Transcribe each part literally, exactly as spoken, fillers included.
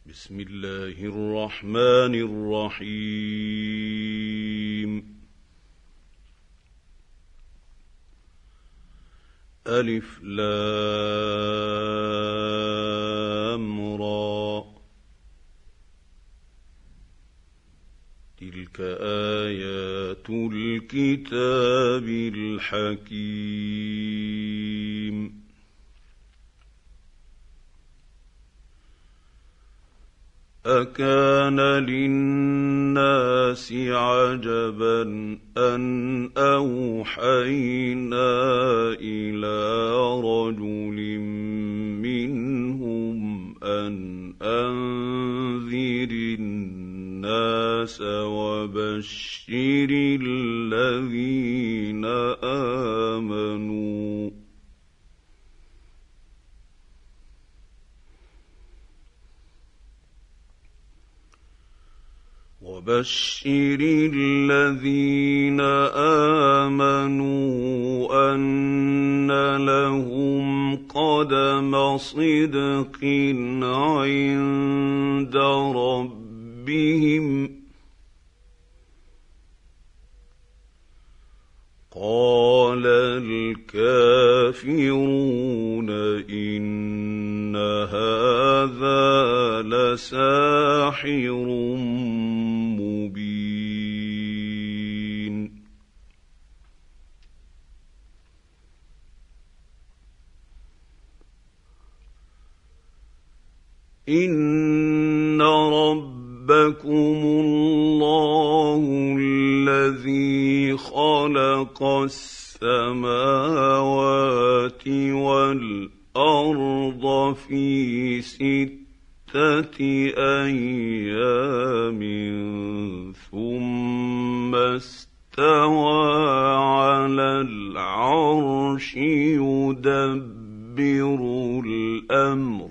بسم الله الرحمن الرحيم. ألف لام را، تلك آيات الكتاب الحكيم. أكان للناس عجبا أن أوحينا إلى رجل منهم أن أنذر الناس وبشر الذين آمنوا وبشر الذين آمنوا أن لهم قدم صدق عند ربهم. قال الكافرون إن هذا لساحر مبين. إن ربكم الله الذي خلق السماوات والأرض في ستة أيام ثم استوى على العرش يدبر الأمر.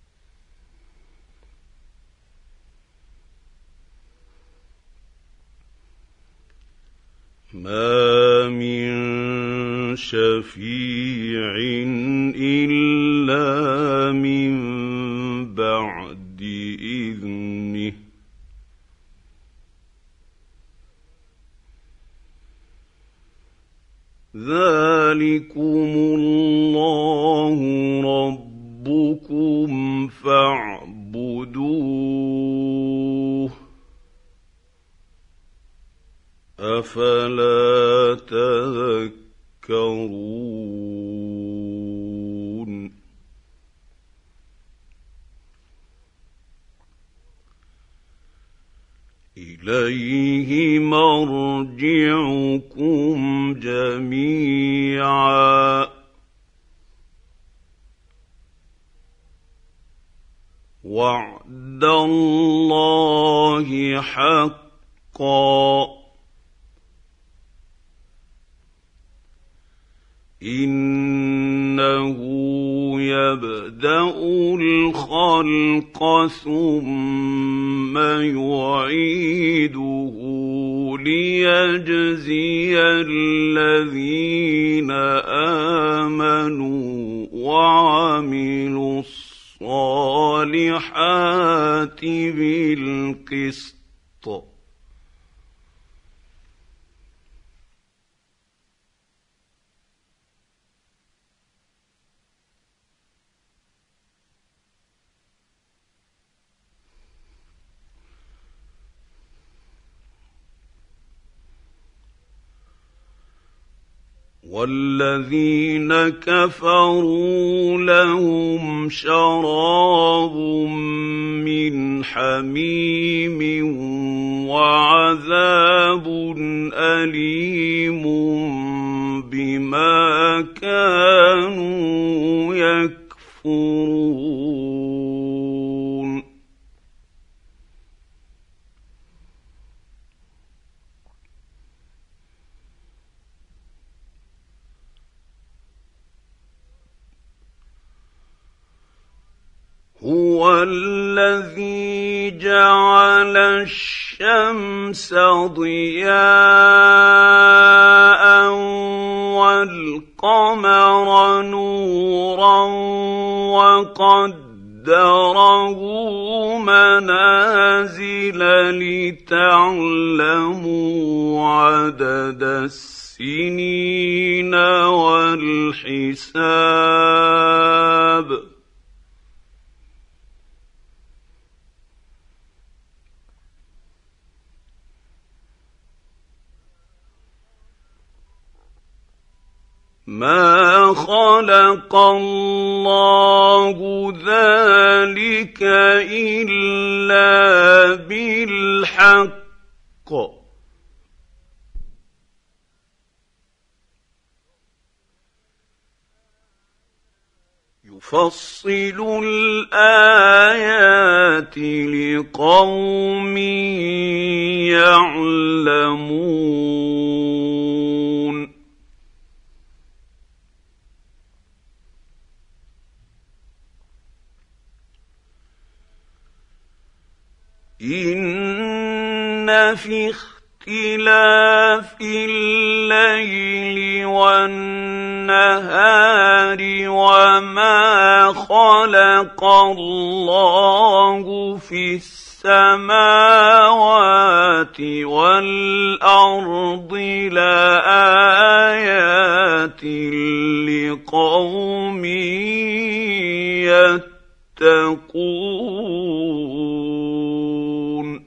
ما من شفيع إلا من بعد إذنه. ذلكم الله ربكم فاعبدوه، أفلا تذكرون. إليه مرجعكم جميعا وعد الله حقا، إنه يبدأ الخلق ثم يعيده ليجزي الذين آمنوا وعملوا الصالحات بالقسط. والذين كفروا لهم شراب من حميم وعذاب أليم بما كانوا يكفرون. هو الذي جعل الشمس ضياء والقمر نورا وقدره قدره منازل لتعلموا عدد السنين والحساب ما خلق الله ذلك إلا بالحق يفصل الآيات لقوم يعلمون إن في اختلاف الليل والنهار وما خلق الله في السماوات والأرض لآيات لقوم يتقون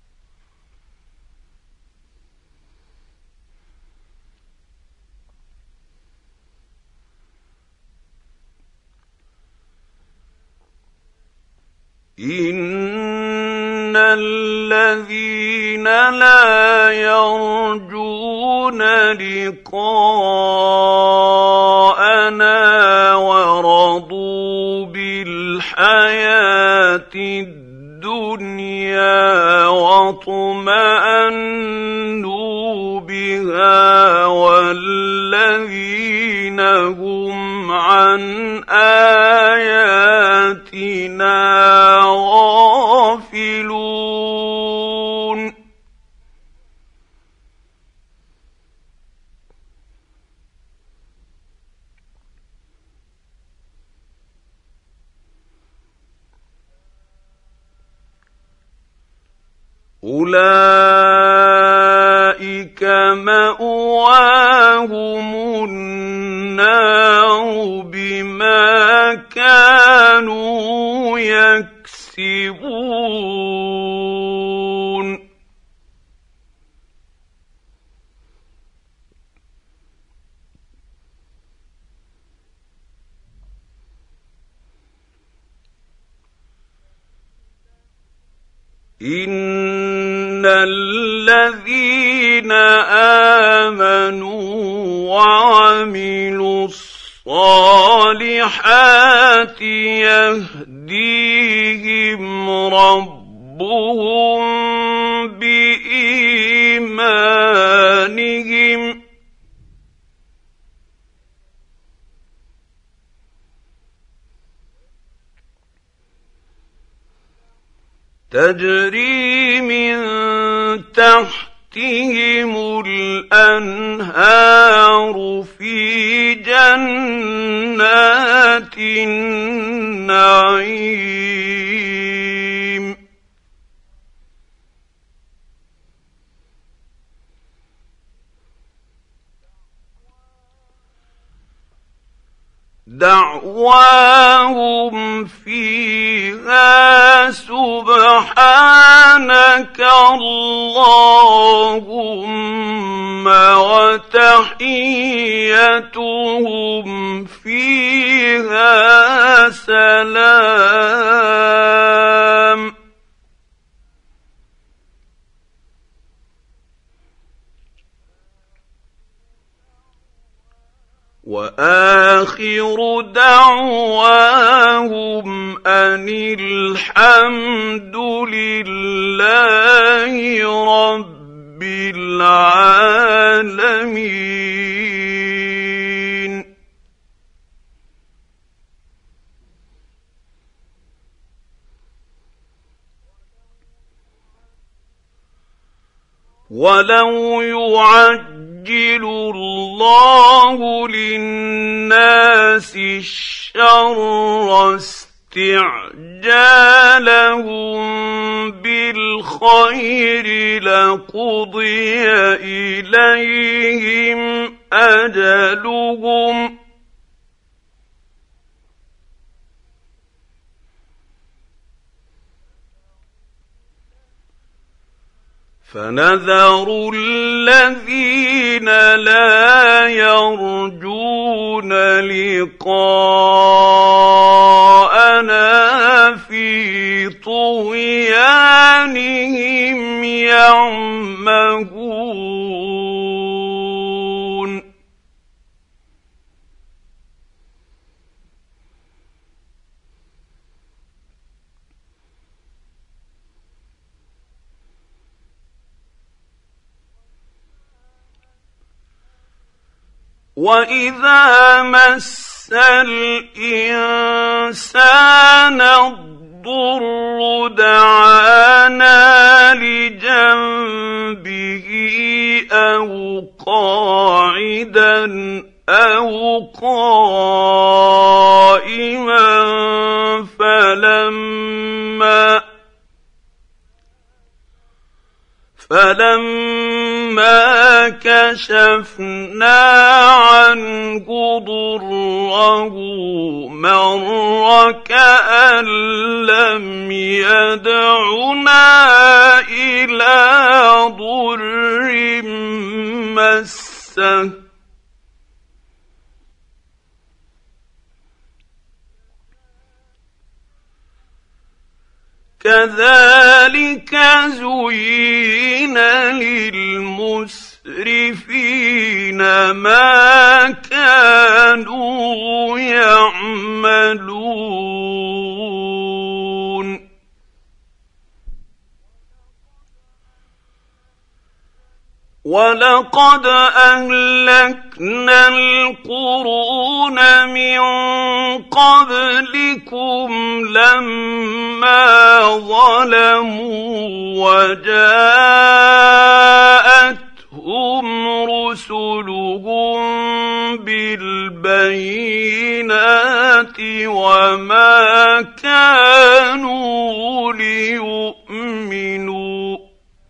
إن الذين لا يرجون لقاءنا ورضوا بالحياة الدنيا واطمأنوا بها والذين هم عن آياتنا غافلون أولئك مأواهم النار بما كانوا يكسبون إن الذين آمنوا وعملوا الصالحات يهديهم ربهم بإيمانهم تجري من تحتهم الأنهار في جنات النعيم دعواهم فيها سبحانك اللهم وتحيتهم فيها سلام وآخر دعواهم أن الحمد لله رب العالمين. ولو يعجل الله للناس الشر استعجالهم بالخير لقضي إليهم أجلهم فنذر الذين لا يرجون لقاءنا في طغيانهم يعمهون وَإِذَا مَسَّ الْإِنسَانَ الضُّرُّ دَعَانَا لِجَنبِهِ أَوْ قَاعِدًا أَوْ قَائِمًا فَلَمَّا فَلَمَّا كَشَفْنَا عَنْهُ ضُرَّهُ مَرَّ كَأَن لَّمْ يَدْعُنَا إِلَىٰ ضُرٍّ مَّسَّهُ كَذَٰلِكَ زُيِّنَ لِلْمُسْرِفِينَ مَا كَانُوا يَعْمَلُونَ وَلَقَدْ أَهْلَكْنَا الْقُرُونَ مِن قَبْلِكُمْ لَمَّا ظَلَمُوا وَجَاءَتْهُمْ رُسُلُهُم بِالْبَيِّنَاتِ وَمَا كَانُوا لِيُؤْمِنُوا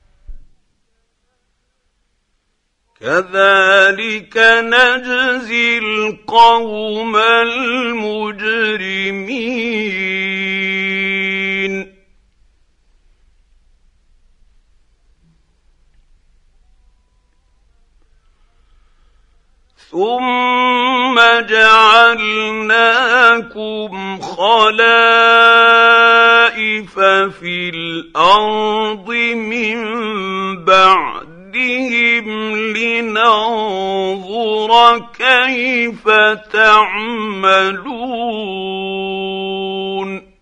كَذَٰلِكَ نَجْزِي الْقَوْمَ الْمُجْرِمِينَ ثُمَّ جَعَلْنَاكُمْ خَلَائِفَ فِي الْأَرْضِ مِن بَعْدِهِمْ لِنَنظُرَ كَيْفَ تَعْمَلُونَ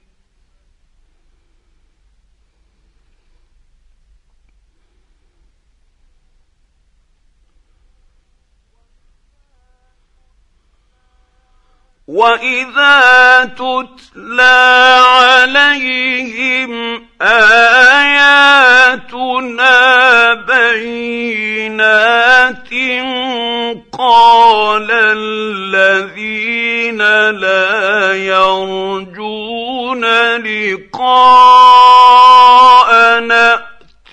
وَإِذَا تُتْلَىٰ عَلَيْهِمْ آيَاتُنَا بَيِّنَاتٍ قَالَ الَّذِينَ لَا يَرْجُونَ لِقَاءَنَا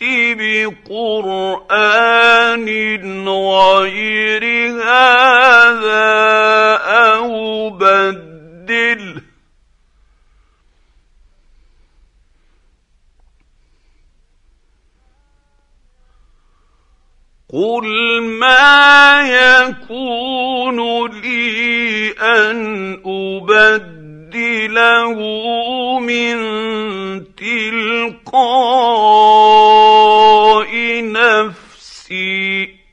بِقُرْآنٍ غَيْرِ هَٰذَا أَوْ بَدِّلْهُ قُلْ مَا يَكُونُ لِي أَنْ أُبَدِّلَهُ مِن تِلْقَاءِ نَفْسِي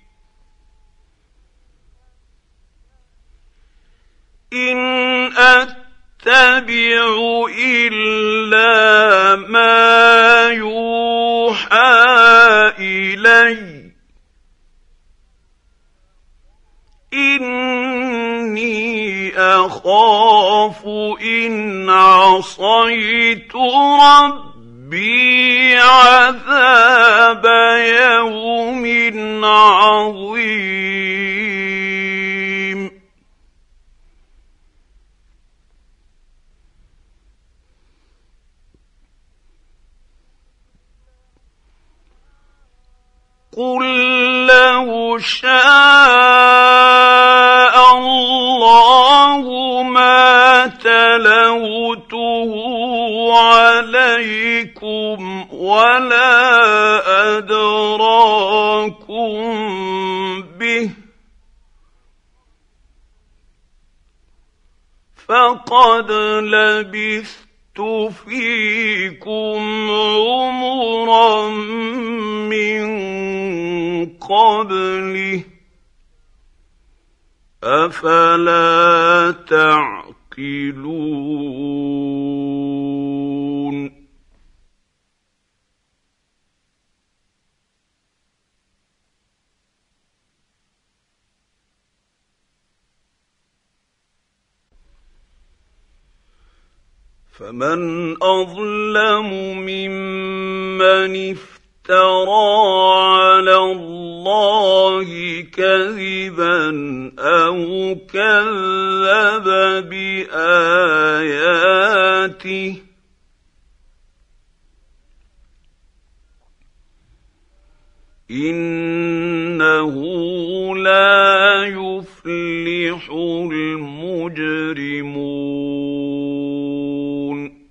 إِنْ أَتَّبِعُ إِلَّا مَا يُوحَىٰ إِلَيَّ إِنِّي أَخَافُ إِنْ عَصَيْتُ رَبِّي عَذَابَ يَوْمٍ عَظِيمٍ قل لو شاء الله ما تلوته عليكم ولا أدراكم به فقد لبثت فيكم عمرا من قبله أفلا تعقلون فمن أظلم ممن افترى على الله كذبا أو كذب بآياته إنه لا يفلح المجرمون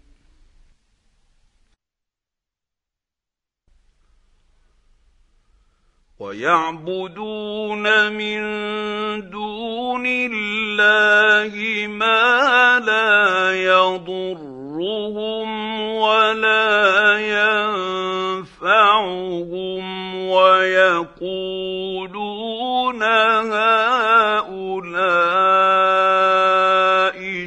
ويعبدون من دون الله ما لا يضرهم ولا ينفعهم ويقولون هؤلاء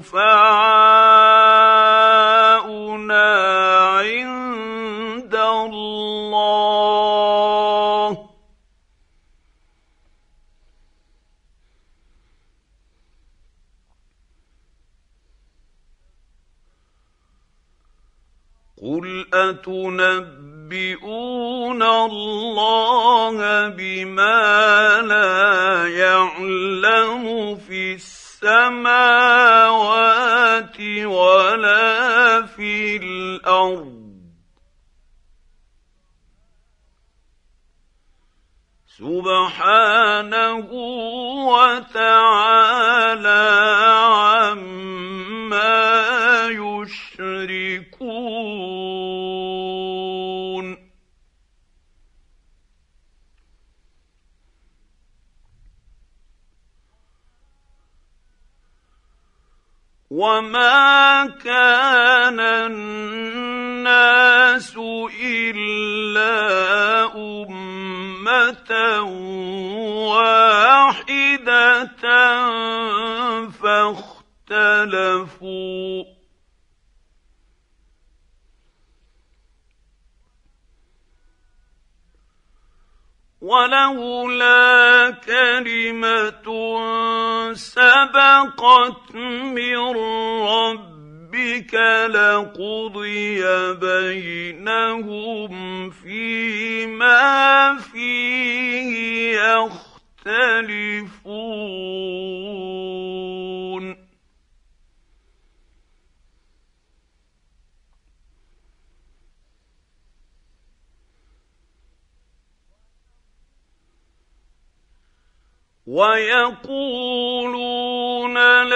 شفعاؤنا عند الله قل أتنبئون الله بما لا يعلم في السماوات ولا في الأرض سبحانه وتعالى عما يشركون وما كان الناس إلا أمة واحدة فاختلفوا ولولا كلمة سبقت من ربك لقضي بينهم فيما فيه يختلفون ويقولون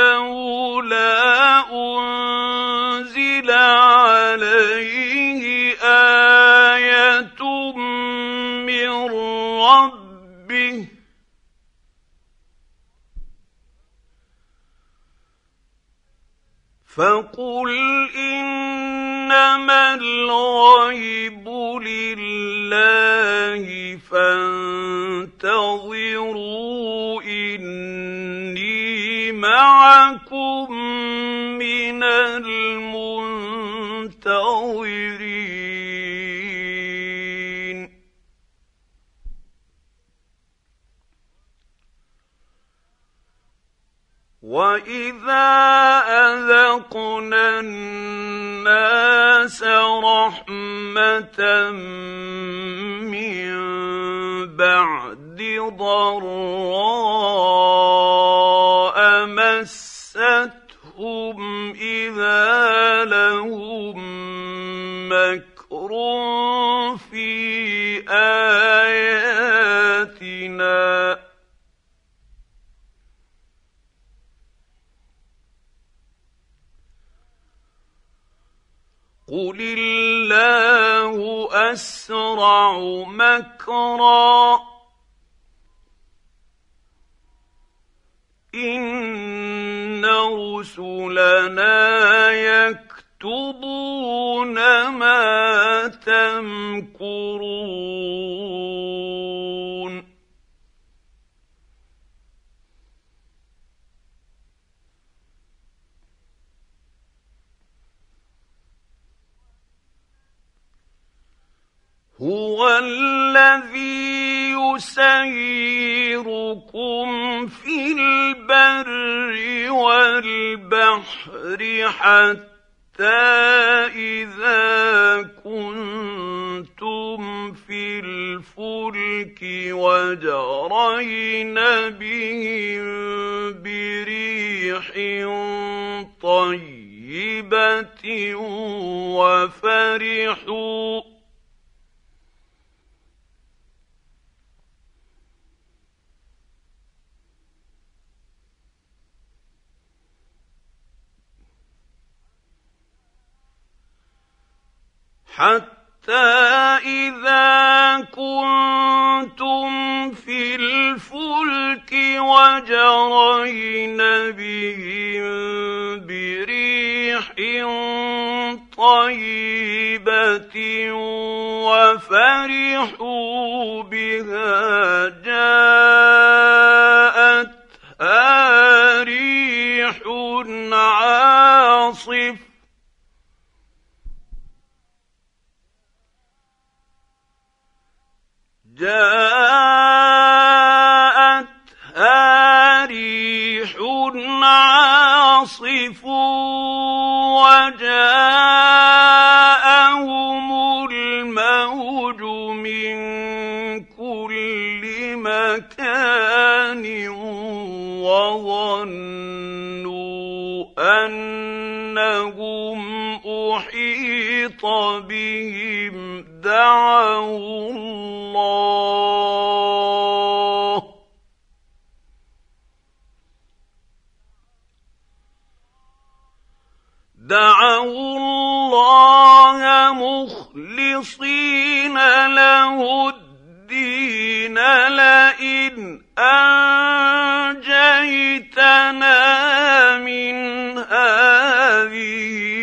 لولا أنزل عليه آية من ربه فقل إنما الغيب لله فانتظروا إني معكم من المنتظرين وإذا أذقنا الناس رحمة من بعد ضراء مستهم إذا لهم مكر في بآياتنا قل الله أسرع مكرا إن رسلنا يكتبون ما تمكرون هو الذي يسيركم في البر والبحر حتى إذا كنتم في الفلك وجرين بهم بريح طيبة وفرحوا حتى إذا كنتم في الفلك وجرين بهم بريح طيبة وفرحوا بها جاءتها ريح عاصف جاءتها ريح عاصف وجاءهم الموج من كل مكان وظنوا أنهم أحيط بهم دعوا الله دعوا الله مخلصين له الدين لئن أنجيتنا من هذه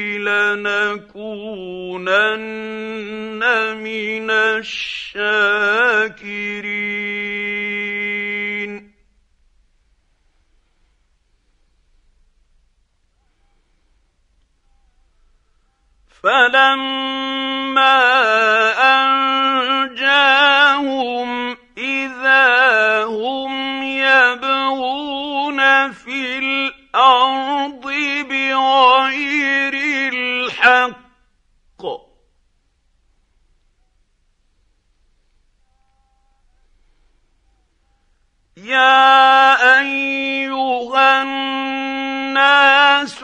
لنكونن من الشاكرين فلما أنجاهم إذا هم يبغون في الأرض بغير الحق يا أيها الناس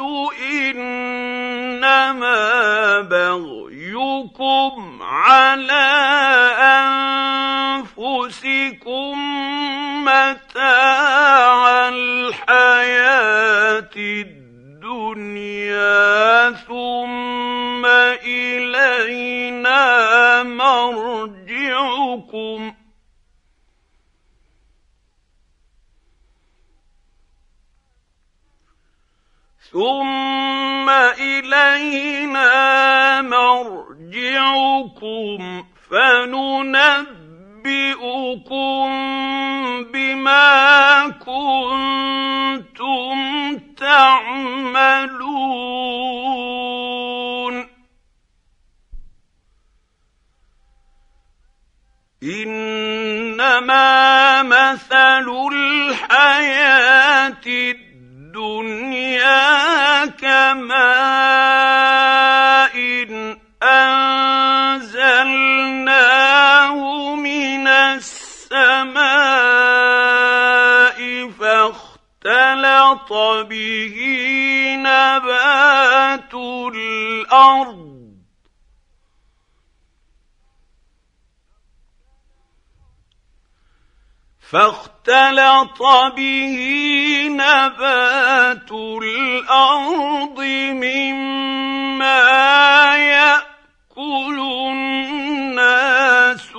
إنما بغيكم على أنفسكم متاع الحياة الدنيا ثم إلينا مرجعكم ثم إلينا مرجعكم فننبئكم بما كنتم تعملون إنما مثل الحياة الدنيا كماء أنزلناه من السماء فاختلط به نبات الأرض فاختلط به نبات الأرض مما يأكل الناس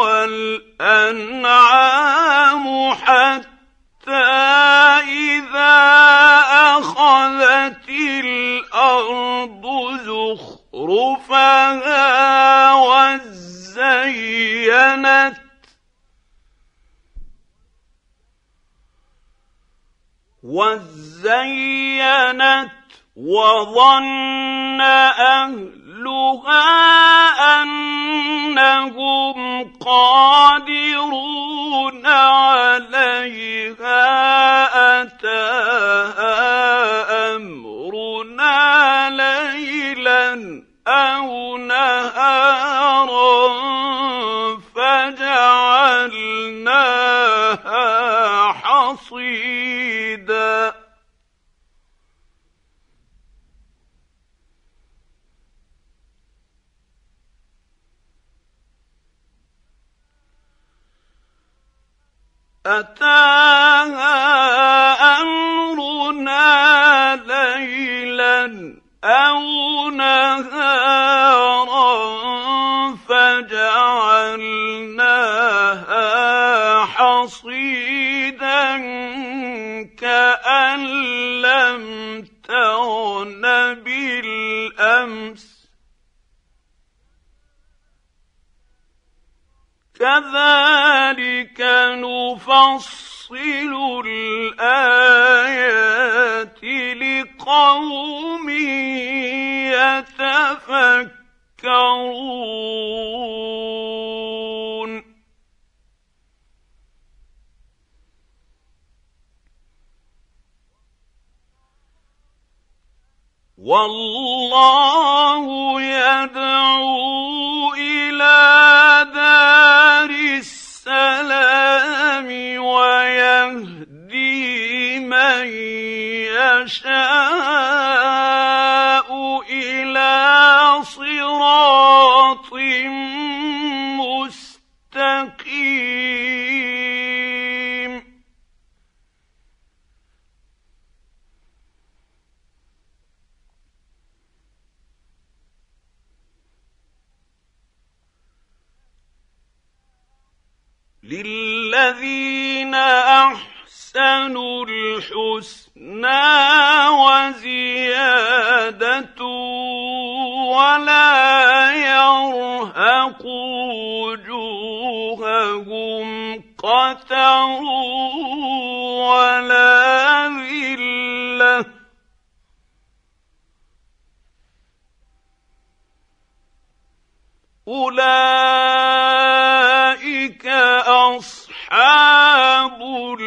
والأنعام حتى إذا أخذت الأرض زخرفها وزينت وزينت وظن أهلها أنهم قادرون عليها أتاها أمرنا ليلا أو نهارا فجعلناها حصيدا أتاها أمرنا ليلا أو نهارا فجعلناها حصيدا كأن لم تغن بالأمس كذلك نفصل الآيات لقوم يتفكرون والله يدعو إلى دار السلام ويهدي من يشاء إلى صراط مستقيم للذين أحسنوا الحسنى وزيادة ولا يرهق وجوههم قتر ولا ذلة أولئك أصحاب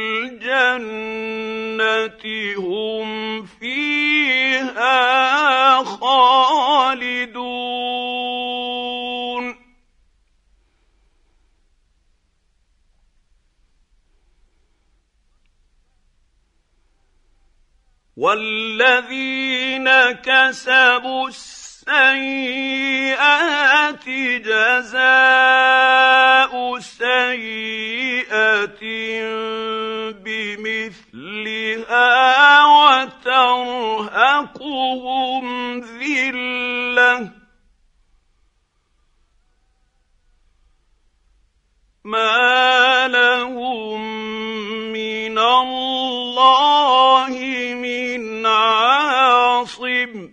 الجنة هم فيها خالدون والذين كسبوا السيئات جزاء سيئة بمثلها وترهقهم ذلة ما لهم من الله من عاصم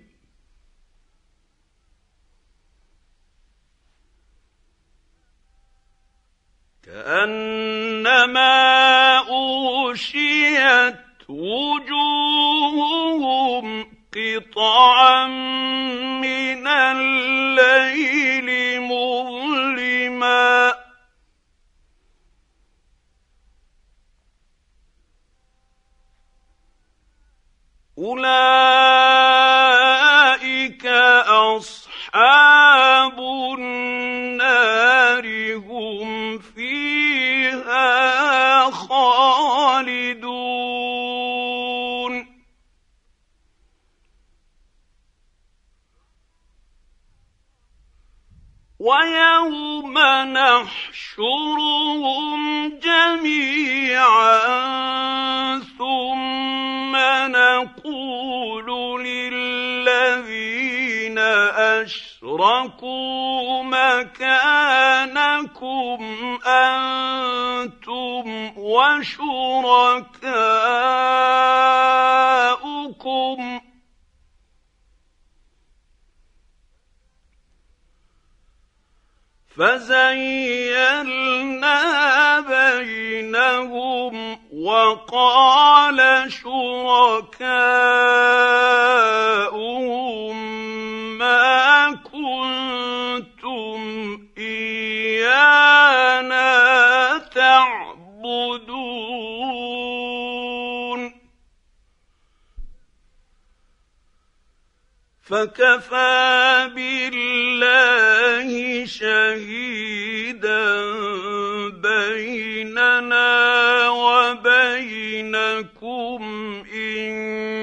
كأنما أغشيت وجوههم قطعا من الليل مظلما أولئك أصحاب النار هم فيها خالدون ويوم نحشرهم جميعا ثم نقول للذين أشركوا مكانكم أنتم وشركاؤكم فزيلنا بينهم وقال شركاؤهم ما كنتم إيانا تعبدون فكفى بالله شهيدا بيننا وبينكم إن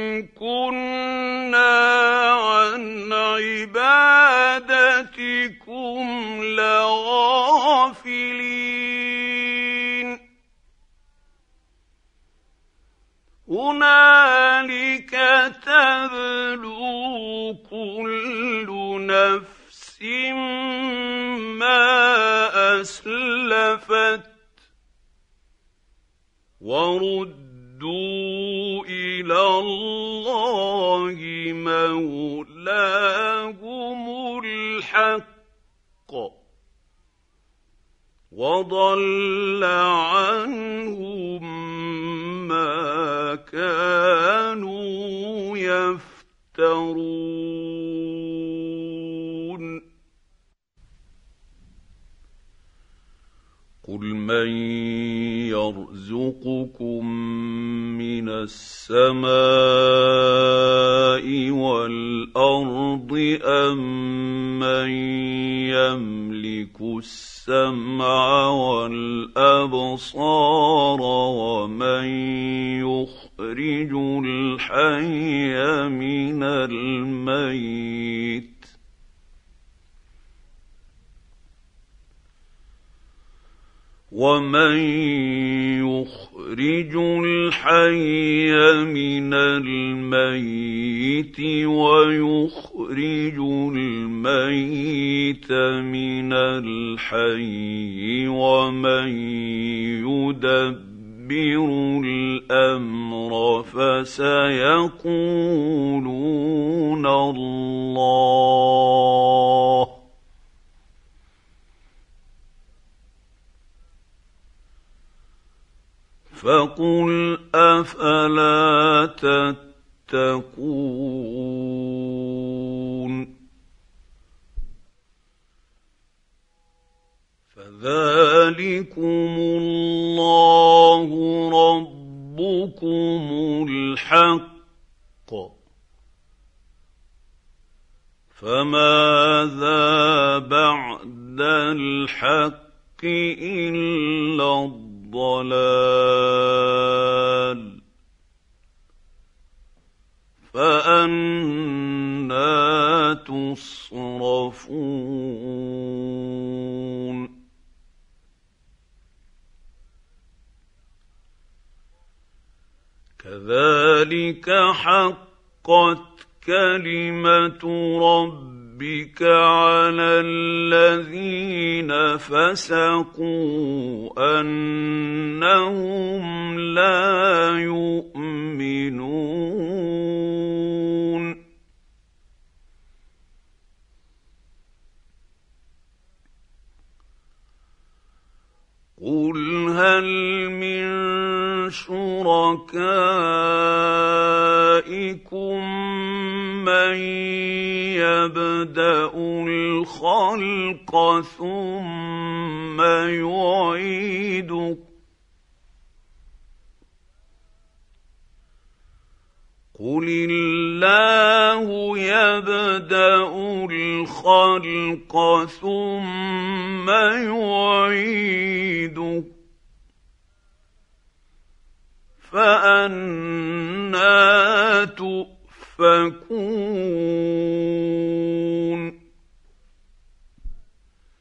كنا عن عبادتكم لغافلين هنالك تبلو كل نفس ما أسلفت وردوا إلى الله مولاهم الحق وضل عنهم ما كانوا يفترون قل من يرزقكم من السماء والأرض أم من يملك السمع والأبصار ومن يخرج الحي من الميت ومن يخرج الحي من الميت ويخرج الميت من الحي ومن يدبر الأمر فسيقولون الله فقل أفلا تتقون فذلكم الله ربكم الحق فماذا بعد الحق إلا الضلال فأنى تصرفون كذلك حقت كلمة ربك على الذين فسقوا أنهم لا يؤمنون قل هل من شركائكم من يبدأ الخلق ثم يعيده قل الله يبدأ الخلق ثم يعيده فأنى تؤفكون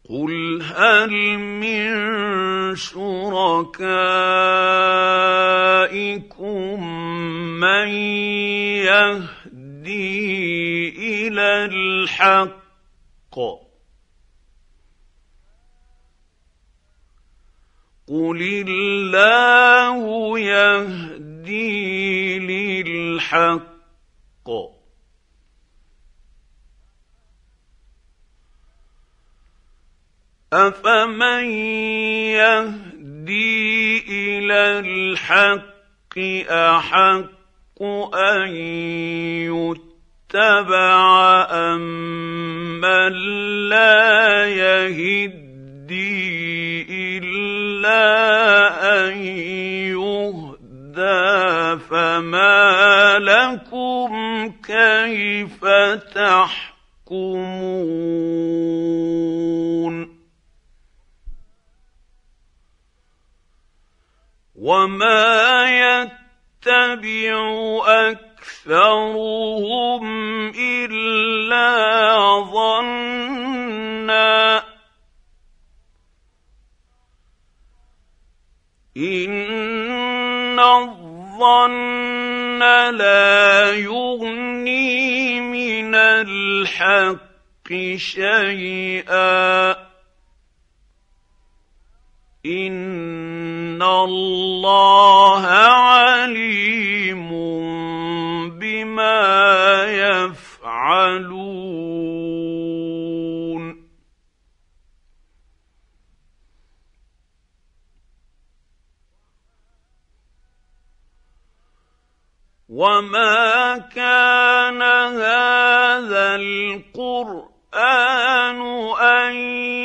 قل هل من شركائكم من يهدي إلى الحق قل الله يهدي للحق أفمن يهدي إلى الحق أحق أن يتبع أمن لا يهدي إلا أن يهدى فما لكم كيف تحكمون وما يتبع أكثرهم إلا ظنًّا إن الظن لا يغني من الحق شيئا إن الله عليم بما يفعلون وما كان هذا القرآن أن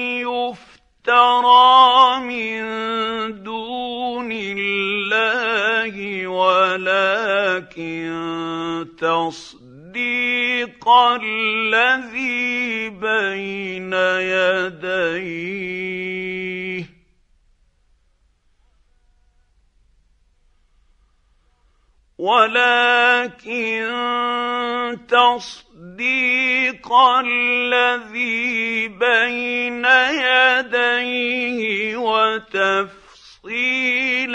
يفترى من دون الله ولكن تصديق الذي بين يديه ولكن تصديق الذي بين يديه وتفصيل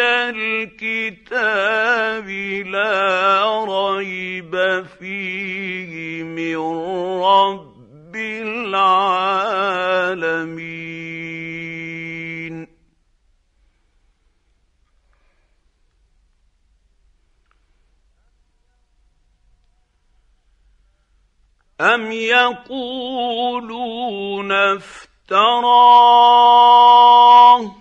الكتاب لا ريب فيه من رب العالمين أم يقولون افتراه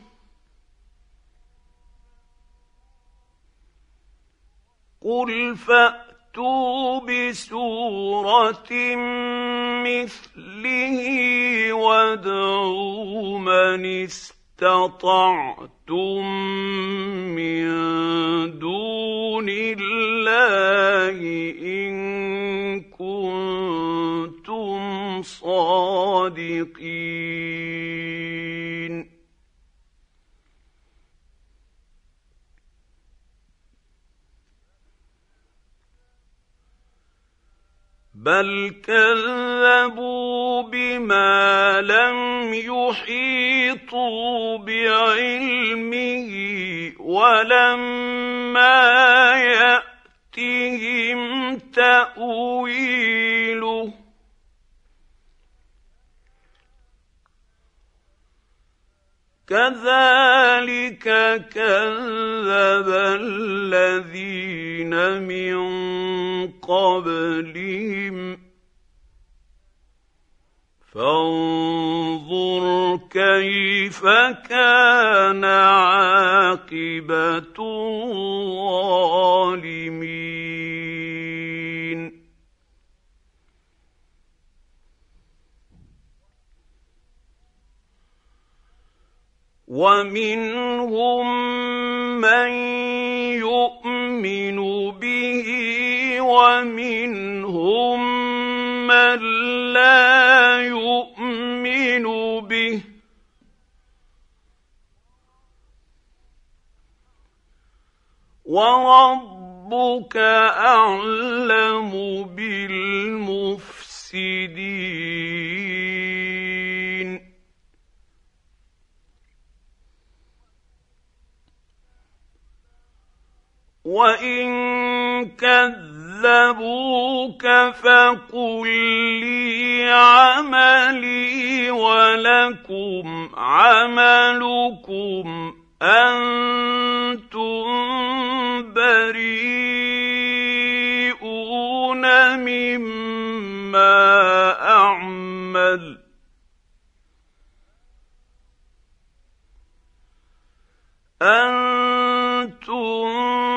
قل فأتوا بسورة مثله وادعوا من استطعتم من دون الله إن كنتم صادقين بل كذبوا بما لم يحيطوا بعلمه ولما يأتهم تأويله كذلك كذب الذين من قبلهم فانظر كيف كان عاقبة الظالمين ومنهم من يؤمن به ومنهم من لا يؤمن به وربك أعلم بالمفسدين وإن كذبوك فقل لي عملي ولكم عملكم أنتم بريئون مما أعمل أنتم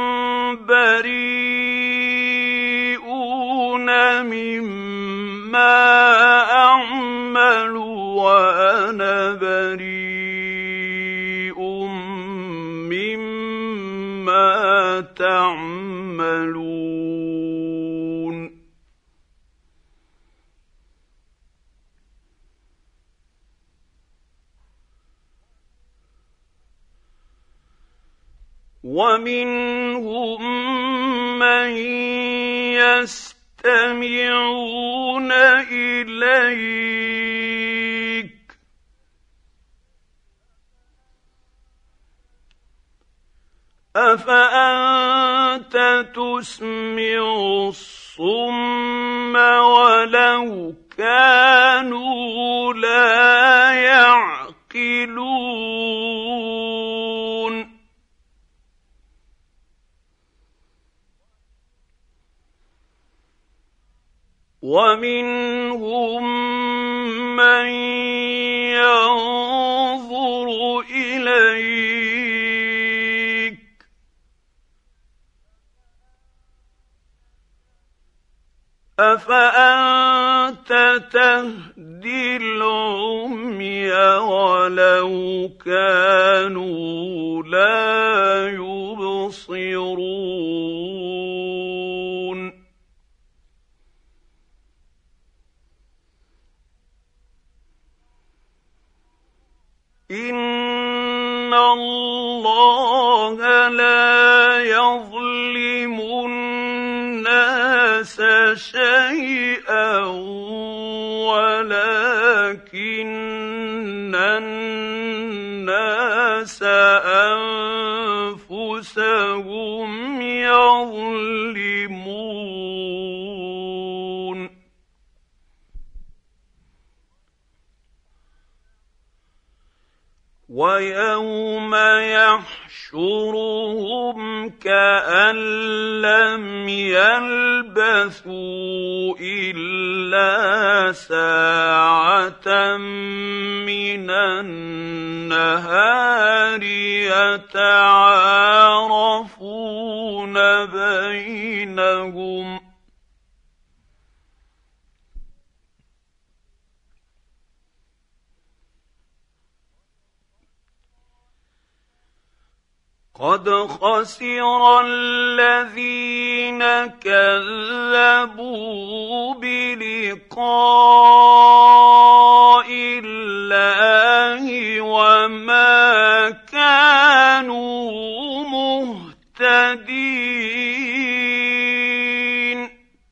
بريئون مما أعمل وأنا بريء مما تعملون ومنهم من يستمعون إليك أفأنت تسمع الصم ولو كانوا لا يعقلون ومنهم من ينظر إليك أفأنت تهدي العمي ولو كانوا لا يبصرون إن الله لا يظلم الناس شيئا ولكن الناس أنفسهم يظلمون ويوم يحشرهم كأن لم يلبثوا إلا ساعة من النهار يتعارفون بينهم قد خسر الذين كذبوا بلقاء الله وما كانوا مهتدين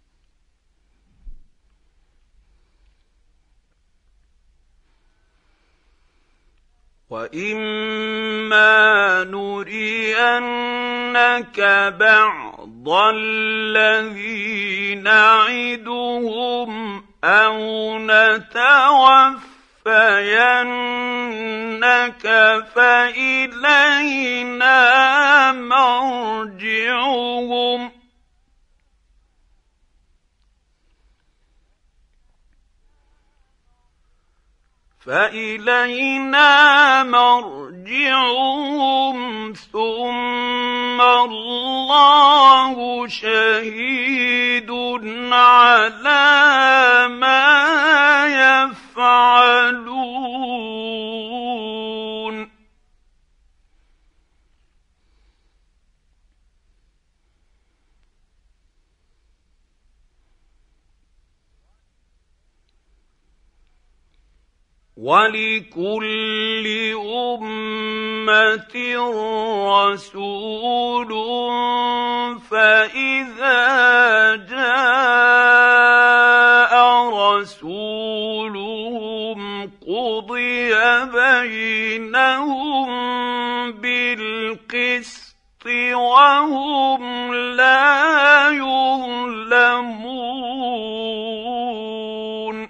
وإما نرينك بعض الذي نعدهم أو نتوفينك فإلينا مرجعهم فإلينا مرجعهم ثم الله شهيد على ما يفعلون ولكل أمة رسول فإذا جاء رسولهم قضي بينهم بالقسط وهم لا يظلمون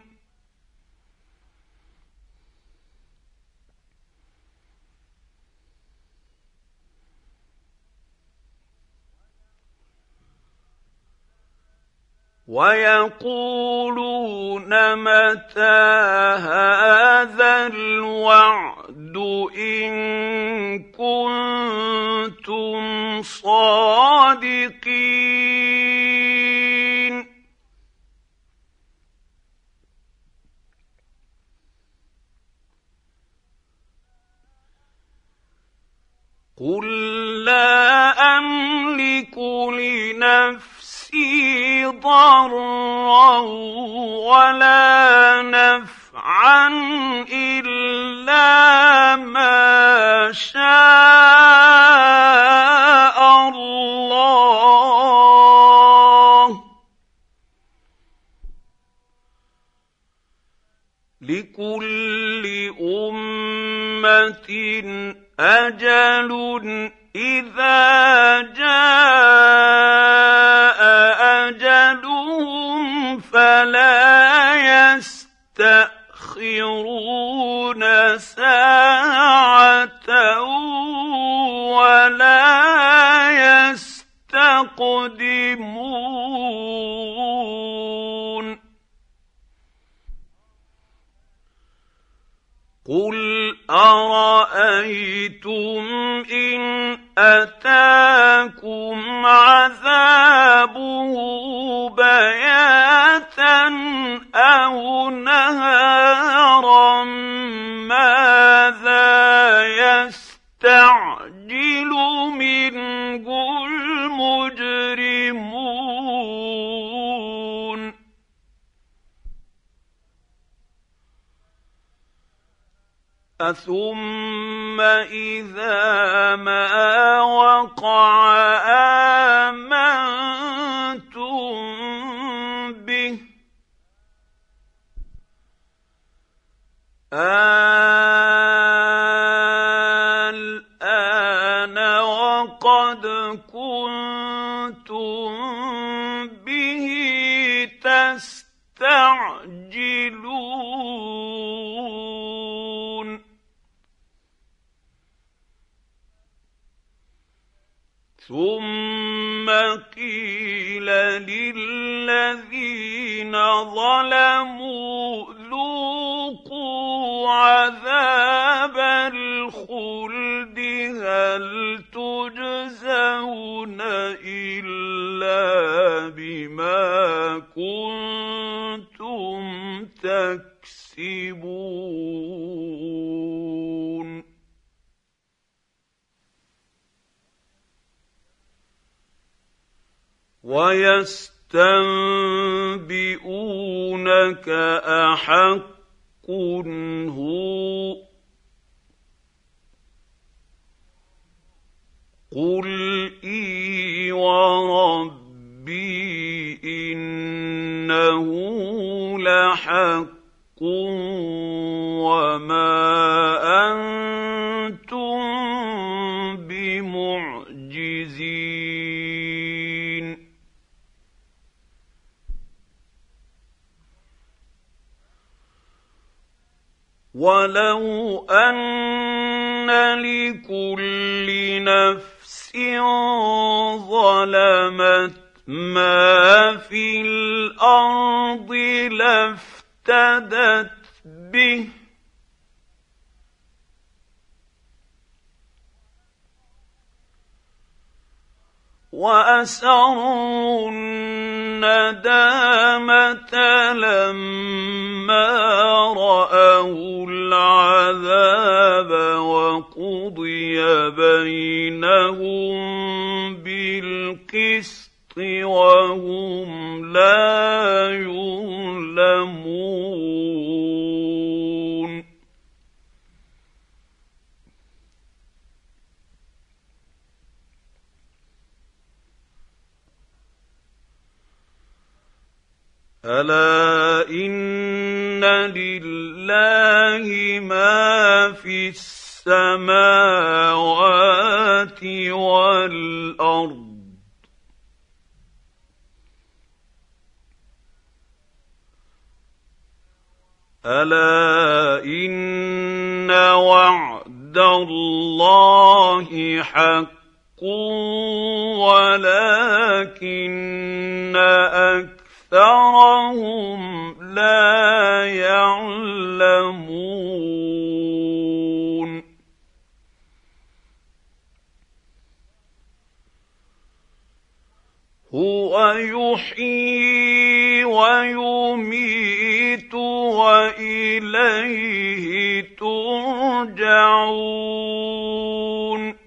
ويقولون متى هذا الوعد إن كنتم صادقين قل لا أملك لنفسي ضرا ولا نفعا إلا ما شاء الله لكل أمة أجل إذا جاء أجلهم فلا يستأخرون ساعة ولا يستقدمون قل أرأيتم إن أتاكم عذابه بياتا أو نهارا ماذا يستعجل منه المجرمون أثم إذا ما وقع آمنتم به الآن وقد كنتم به تستعجلون ثم قيل للذين ظلموا ذوقوا عذاب الخلد هل تجزون إلا بما كنتم تكسبون ويستنبئونك أحق هو قل إي وربي إنه لحق وما أنتم بمعجزين ولو أن لكل نفس ظلمت ما في الأرض لافتدت به وأسروا الندامة لما رأوا العذاب وقضي بينهم بالقسط وهم لا يظلمون ألا إن لله لله ما في السماوات والارض الا ان وعد الله حق ولكن اكثرهم لا يعلمون هو يحيي ويميت وإليه ترجعون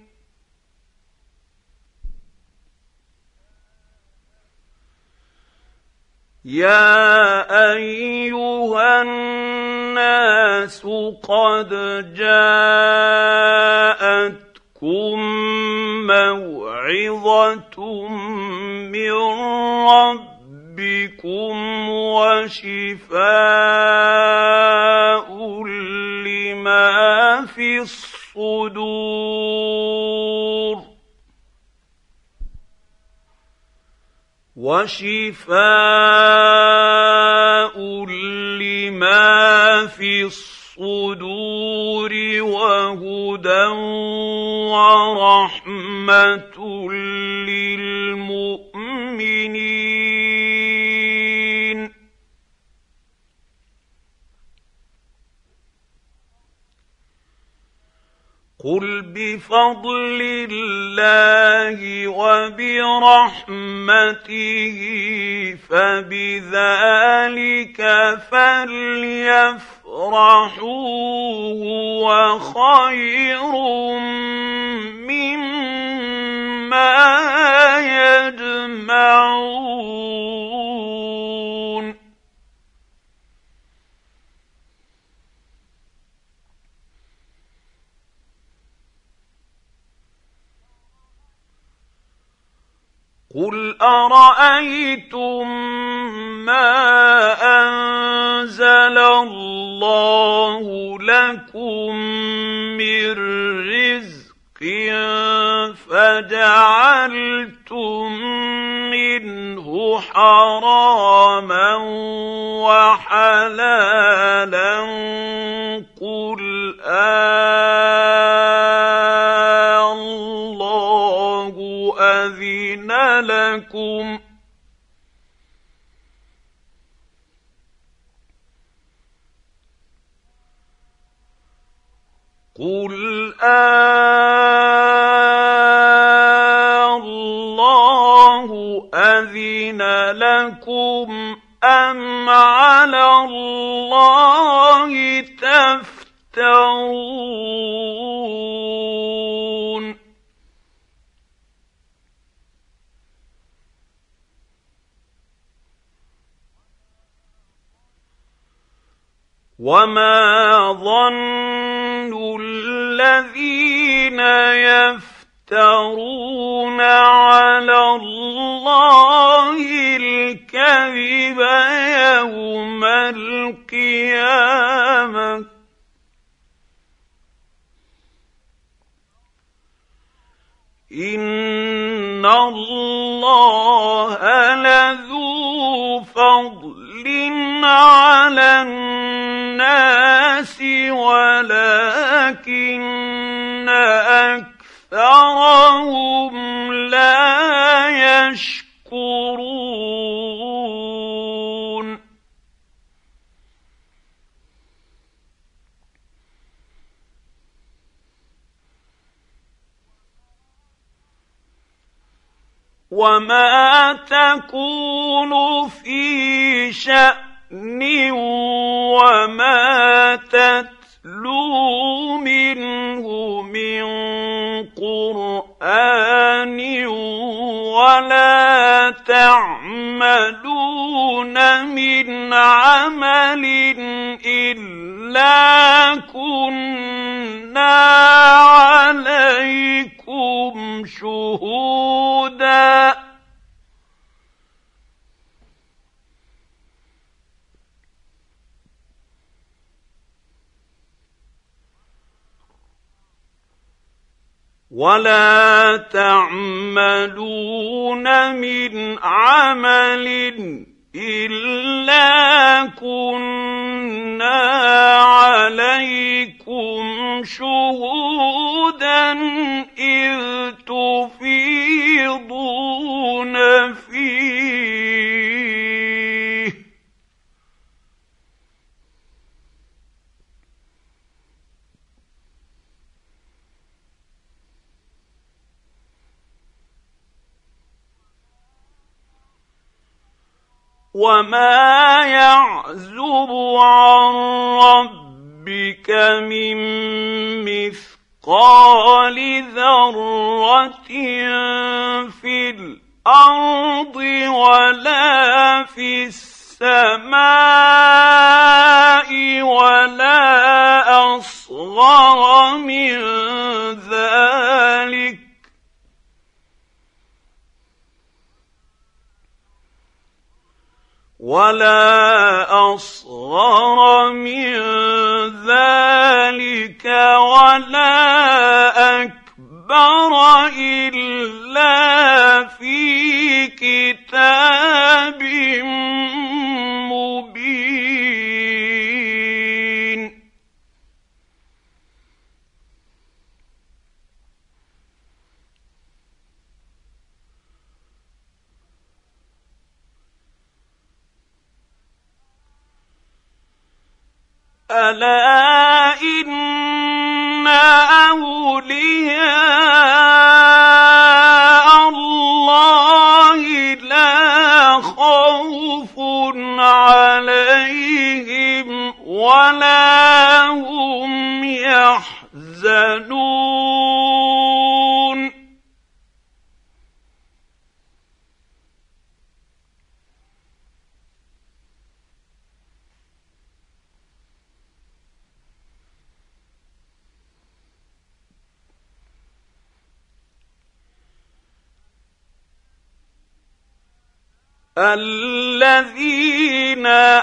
يا أيها الناس قد جاءتكم موعظة من ربكم وشفاء لما في الصدور وشفاء لما في الصدور وهدى ورحمة للمؤمنين قل بفضل الله وبرحمته فبذلك فليفرحوا هو خير مما يجمعون قل أرأيتم ما أنزل الله لكم من رزق فجعلتم منه حراما وحلالا قل آه الله أذن لكم قل آه الله أذن لكم أم على الله تفترون وما ظن الذين يفترون على الله الكذب يوم القيامة إن الله لذو فضل على الناس ولكن أكثرهم لا يشكرون وما تكون في شأن وما تتلو منه من قرآن ولا تعملون من عمل إلا كنا عليكم شهودا ولا تعملون من عمل إلا كنا عليكم شهودا إذ تفيضون فيه وما يعزب عن ربك من مثقال ذرة في الأرض ولا في السماء ولا أصغر من ذلك ولا أصغر من ذلك ولا أكبر إلا في كتاب مبين. ألا إن أولياء الله لا خوف عليهم ولا هم يحزنون. الذين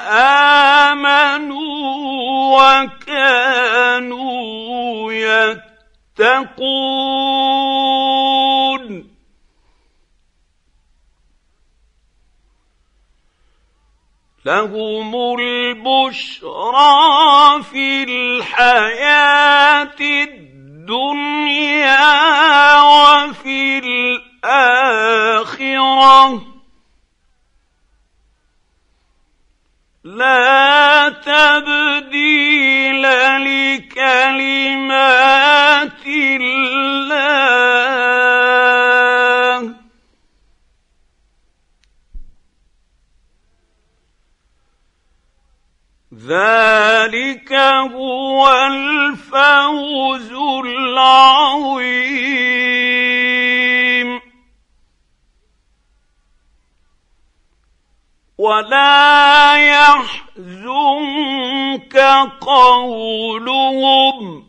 آمنوا وكانوا يتقون لهم البشرى في الحياة الدنيا وفي الآخرة لا تبديل لكلمات الله ذلك هو الفوز العظيم. ولا يحزنك قولهم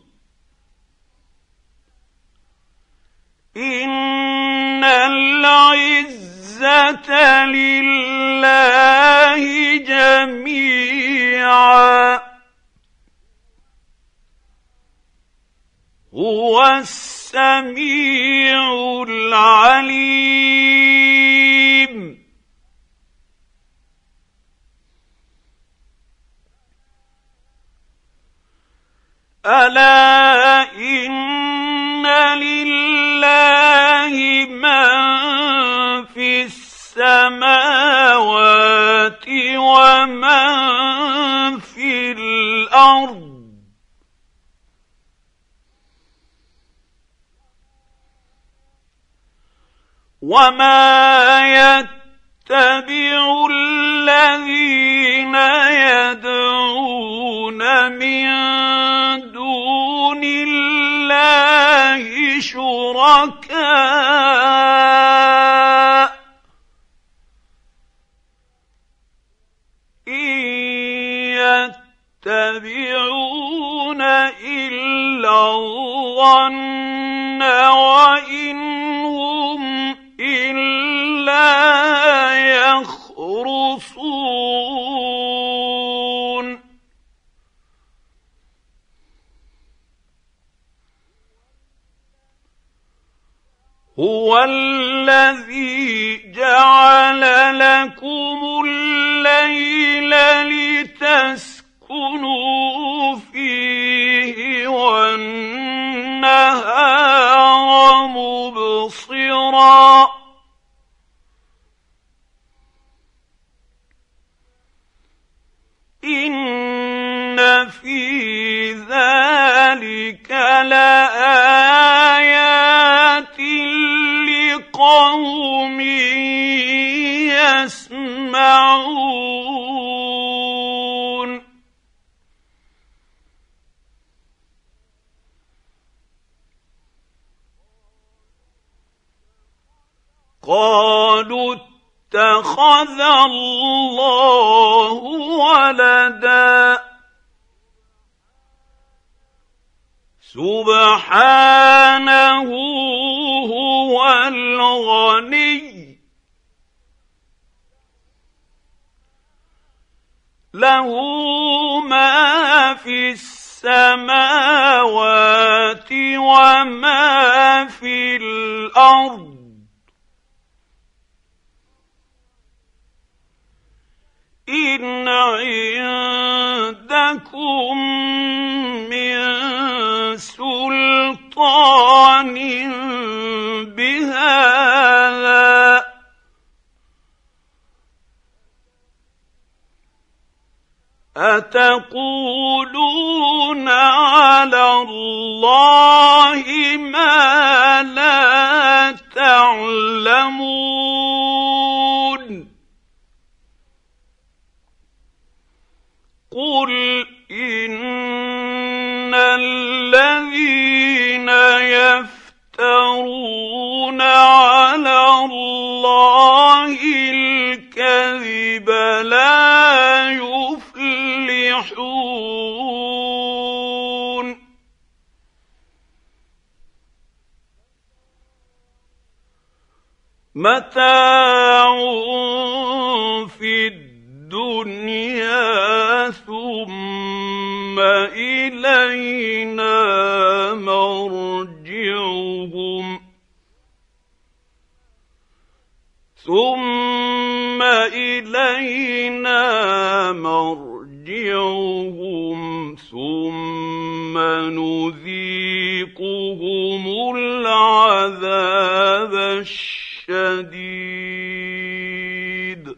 إن العزة لله جميعا هو السميع العليم. ألا إن لله من في السماوات ومن في الأرض وما يتبع الذين يدعون من دون الله شركاء إن يتبعون إلا الظن وإن هم إلا يخرصون. هو الذي جعل لكم الليل لتسكنوا فيه والنهار مبصرا إن في ذلك لآيات لقوم يسمعون قالوا اتخذ الله ولدا سبحانه هو الغني له ما في السماوات وما في الأرض إن عندكم من سلطان بهذا أتقولون على الله ما لا تعلمون قل إن الذين يفترون على الله الكذب لا يفلحون متاع في الدنيا ثم إلينا مرجعهم ثم إلينا مرجعهم ثم نذيقهم العذاب الشديد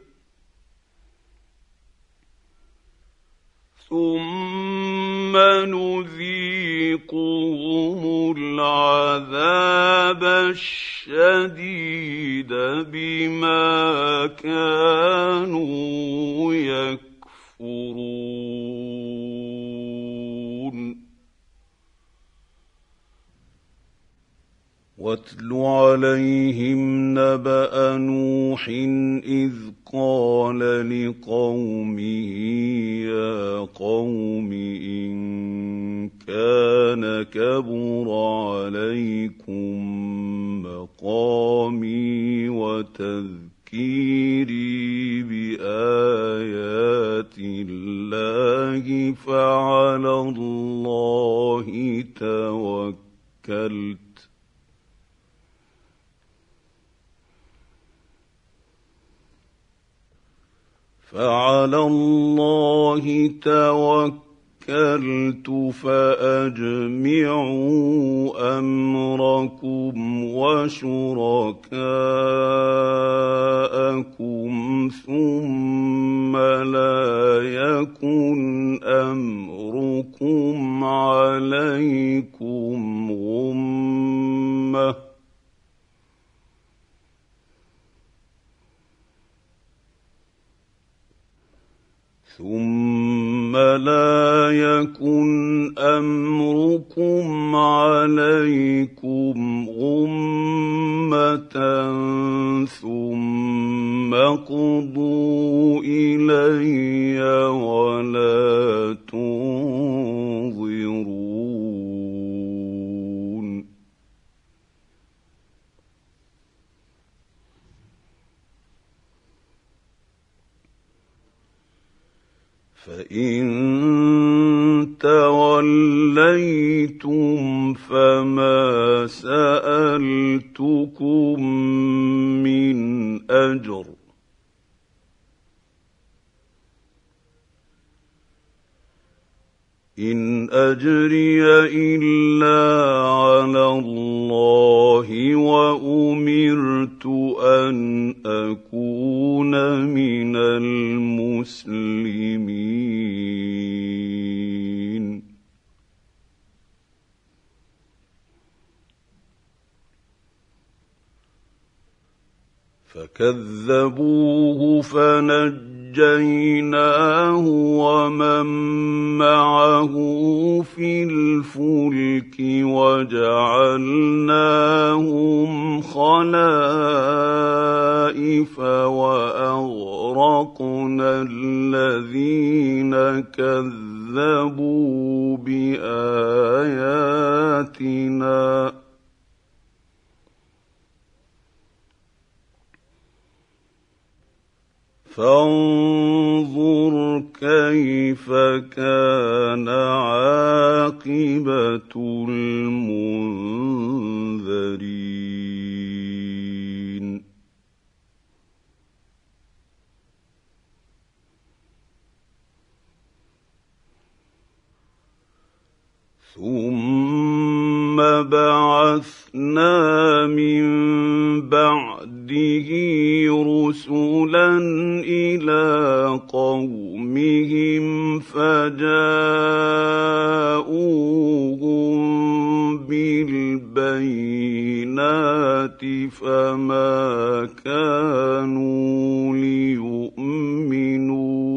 ثم نذيقهم العذاب الشديد بما كانوا يكفرون واتل عليهم نبأ نوح إذ قال لقومه يا قوم إن كان كبر عليكم مقامي وتذكيري بآيات الله فعلى الله توكلت فعلى الله توكلت فأجمعوا أمركم وشركاءكم ثم لا يكن أمركم عليكم غمة ثم لا يكن أمركم عليكم غمة ثم اقضوا إلي ولا تنظرون فإن توليتم فما سألتكم إن أجري إلا على الله وأمرت أن أكون من المسلمين. فكذبوه فنجيناه ومن معه في الفلك وجعلناهم خلائف وأغرقنا الذين كذبوا بآياتنا فانظر كيف كان عاقبة المنذرين. ثم بعثنا من بعده رسلا إلى قومهم فجاءوهم بالبينات فما كانوا ليؤمنوا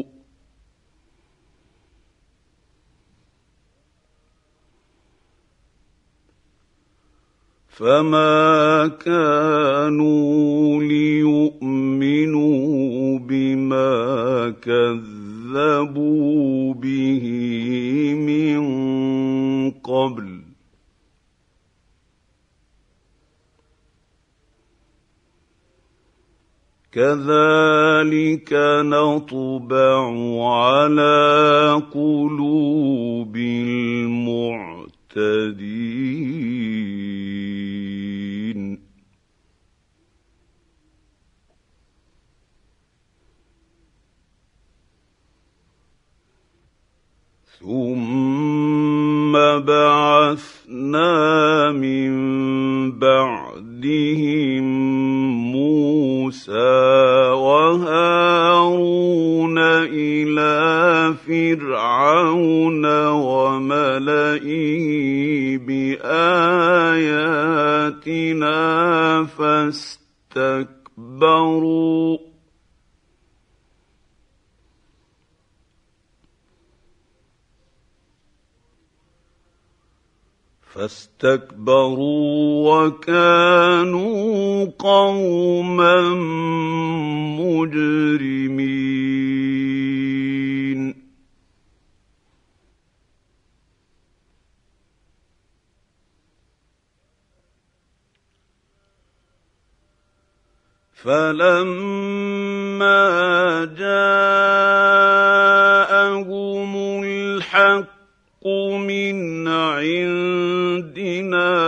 فما كانوا ليؤمنوا بما كذبوا به من قبل كذلك نطبع على قلوب المعتدين. ثم بعثنا من بعدهم موسى وهارون إلى فرعون وملئه بآياتنا فاستكبروا فاستكبروا وكانوا قوما مجرمين. فلما جاءهم الحق من عندنا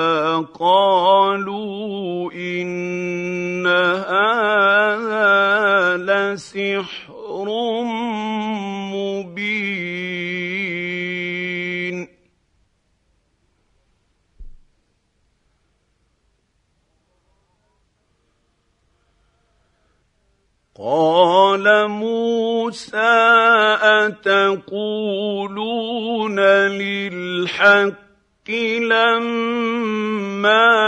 قالوا إن هذا لسحر مبين. قال موسى أتقولون للحق لما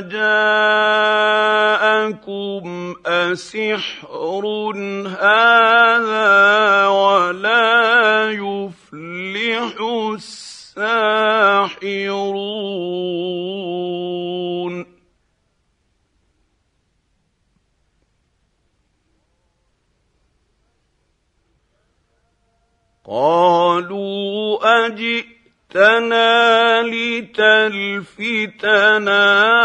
جاءكم أسحر هذا ولا يفلح الساحرون. قالوا أجئتنا لتلفتنا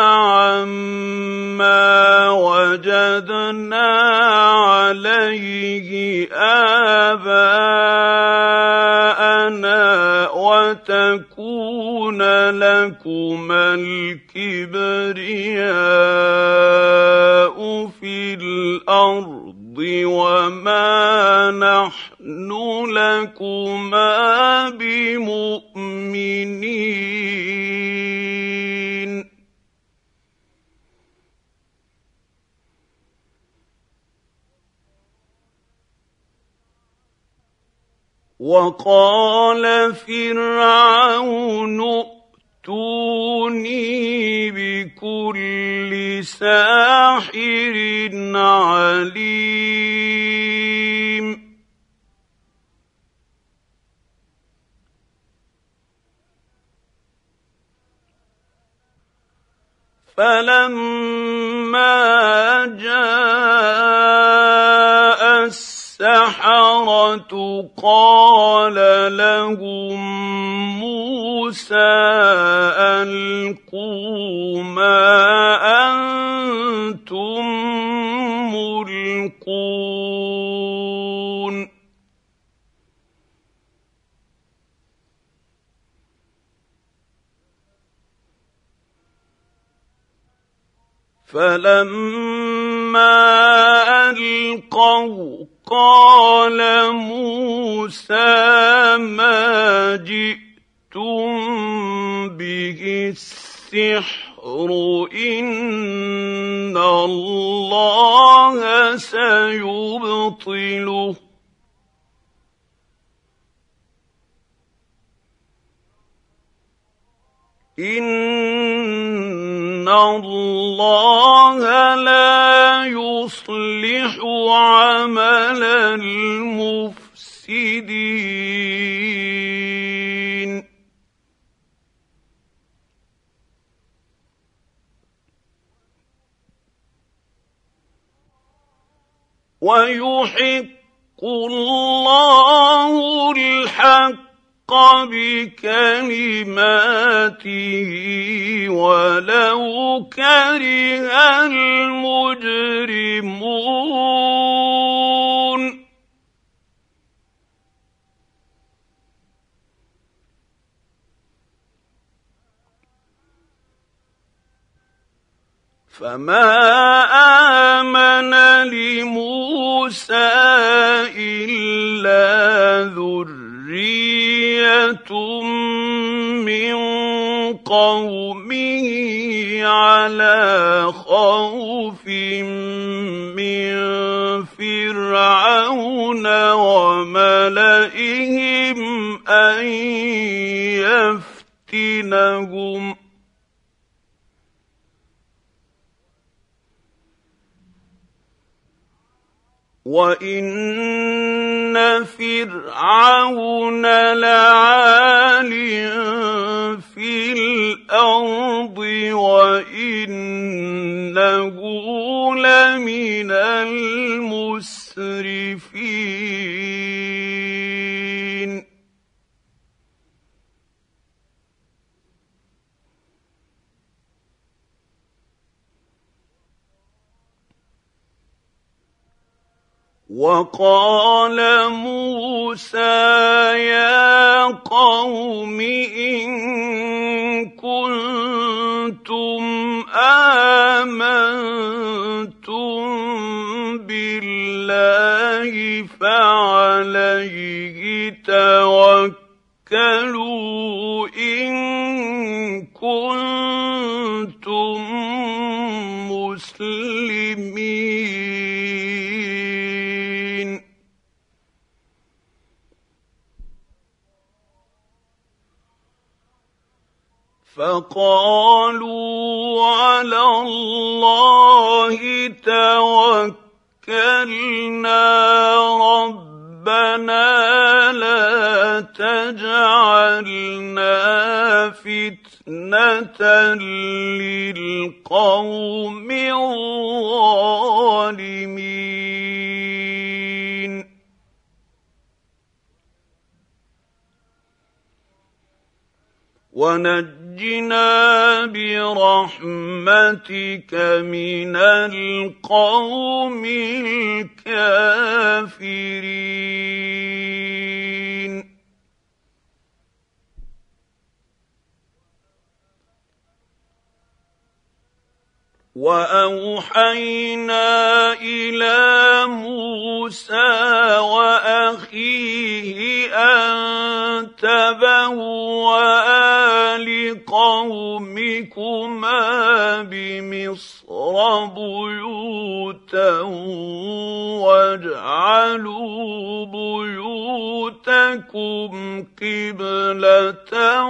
عما وجدنا عليه آباءنا وتكون لكما الكبرياء في الأرض وما نحن لكما بمؤمنين. وقال فرعون ائتوني بكل ساحر عليم فلما جاء السحرة قال لهم موسى ألقوا ما أنتم ملقون فلما ألقوا قال موسى ما جئتم به السحر إن الله سيبطله إن الله لا يصلح عمل المفسدين ويحق الله الحق بكلماته ولو كره المجرمون فما آمن لموسى إلا ذرية من قومه على خوف من فرعون وملئهم أن يفتنهم وَإِنَّ فِرْعَوْنَ لَعَالٍ فِي الْأَرْضِ وَإِنَّهُ لَمِنَ الْمُسْرِفِينَ وَقَالَ مُوسَىٰ يَا قَوْمِ إِن كُنتُمْ آمَنتُم بِاللَّهِ فَعَلَيْهِ تَوَكَّلُوا إِن كُنتُم مُّسْلِمِينَ فَقَالُوا عَلَى اللَّهِ تَوَكَّلْنَا رَبَّنَا لَا تَجْعَلْنَا فِتْنَةً لِّلْقَوْمِ الظَّالِمِينَ وَنَجِّنَا بِرَحْمَتِكَ مِنَ الْقَوْمِ الْكَافِرِينَ وَأَوْحَيْنَا إِلَىٰ مُوسَىٰ وَأَخِيهِ أَن تَبَوَّآ لِقَوْمِكُمَا بِمِصْرَ بُيُوتًا وَاجْعَلُوا بُيُوتَكُمْ بُيُوتَكُمْ قِبْلَةً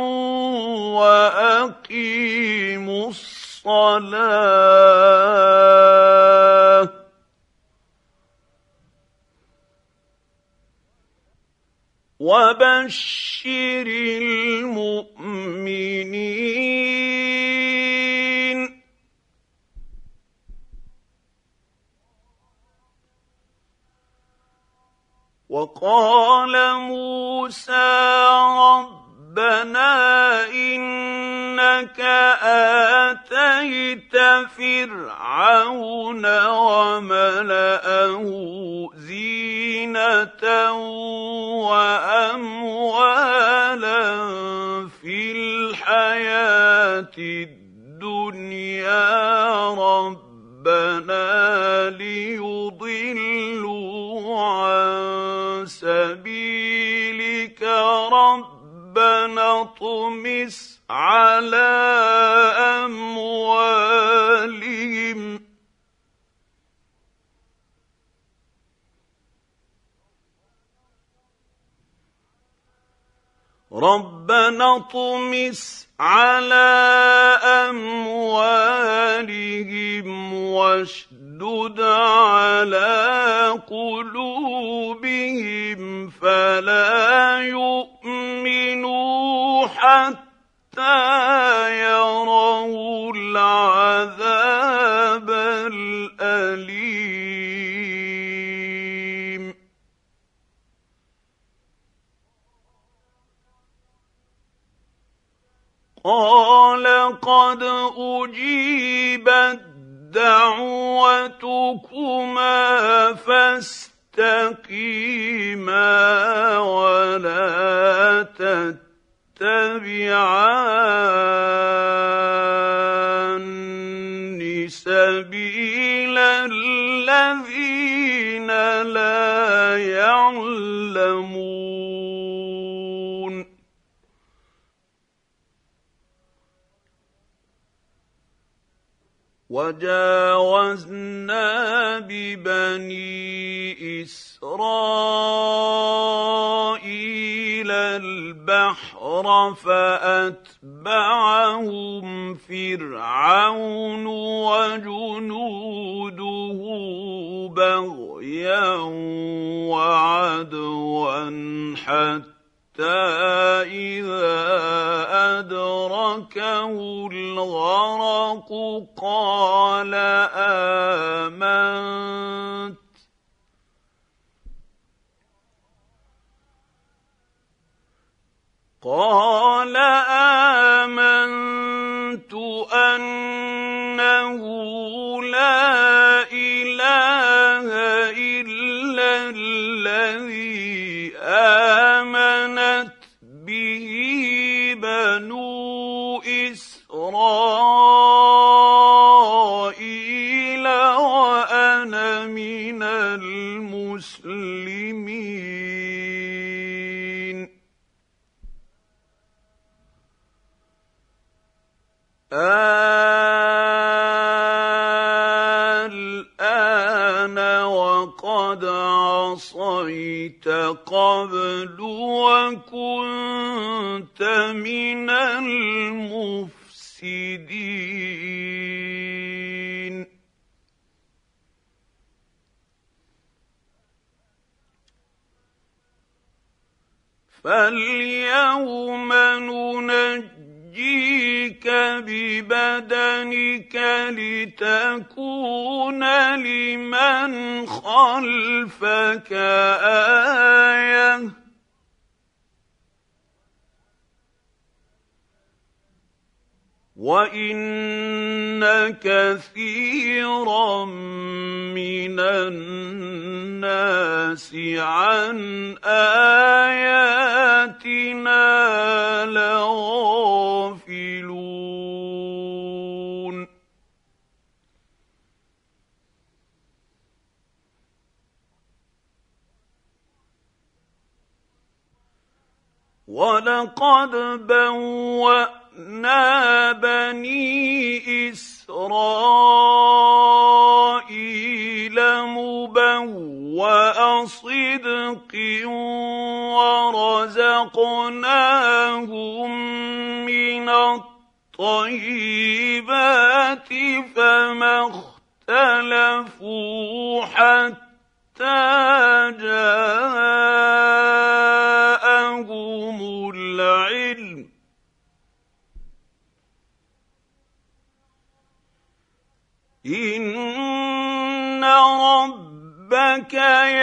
وَأَقِيمُوا الصَّلَاةَ وَبَشِّرِ الْمُؤْمِنِينَ وَقَالَ مُوسَىٰ رَبَّنَا إِنَّكَ آتَيْتَ فِرْعَوْنَ وَمَلَأَهُ زِينَةً وَأَمْوَالًا فِي الْحَيَاةِ الدُّنْيَا رَبَّنَا لِيُضِلُّوا عَن سَبِيلِكَ رَبَّنَا اطْمِسْ عَلَىٰ أَمْوَالِهِمْ رَبَّنَا اطْمِسْ عَلَىٰ أَمْوَالِهِمْ وَاشْدُدْ عَلَىٰ قُلُوبِهِمْ فَلَا يُؤْمِنُوا حَتَّىٰ يَرَوُا الْعَذَابَ الْأَلِيمَ قَالَ قَدْ أُجِيبَتْ دَعْوَتُكُمَا فَاسْتَقِيمَا وَلَا تَتَّبِعَانِّ سَبِيلَ الَّذِينَ لَا يَعْلَمُونَ وَجَاوَزْنَا بِبَنِي إِسْرَائِيلَ الْبَحْرَ فَأَتْبَعَهُمْ فِرْعَوْنُ وَجُنُودُهُ بَغْيًا وَعَدْوًا حَتَّىٰ إِذَا أَدْرَكَهُ الْغَرَقُ قَالَ آمَنتُ قَالَ آمَنتُ أَنَّهُ لَا إِلَٰهَ إِلَّا الَّذِي آمَنَتْ بِهِ بَنُو إِسْرَائِيلَ وَأَنَا مِنَ الْمُسْلِمِينَ الْآنَ وَقَدْ عَصَيْتَ قَبْلُ وَكُنتَ مِنَ الْمُفْسِدِينَ فَالْيَوْمَ نُنَجِّيكَ بِبَدَنِكَ لِتَكُونَ لِمَنْ خَلْفَكَ آيَةً وَإِنَّ كَثِيرًا مِنَ النَّاسِ عَنْ آيَاتِنَا لَغَافِلُونَ وَلَقَدْ بَوَّأْنَا بَنِي إِسْرَائِيلَ إسرائيل مبوأ صدق ورزقناهم من الطيبات فما اختلفوا حتى جاءهم العلم إن ربك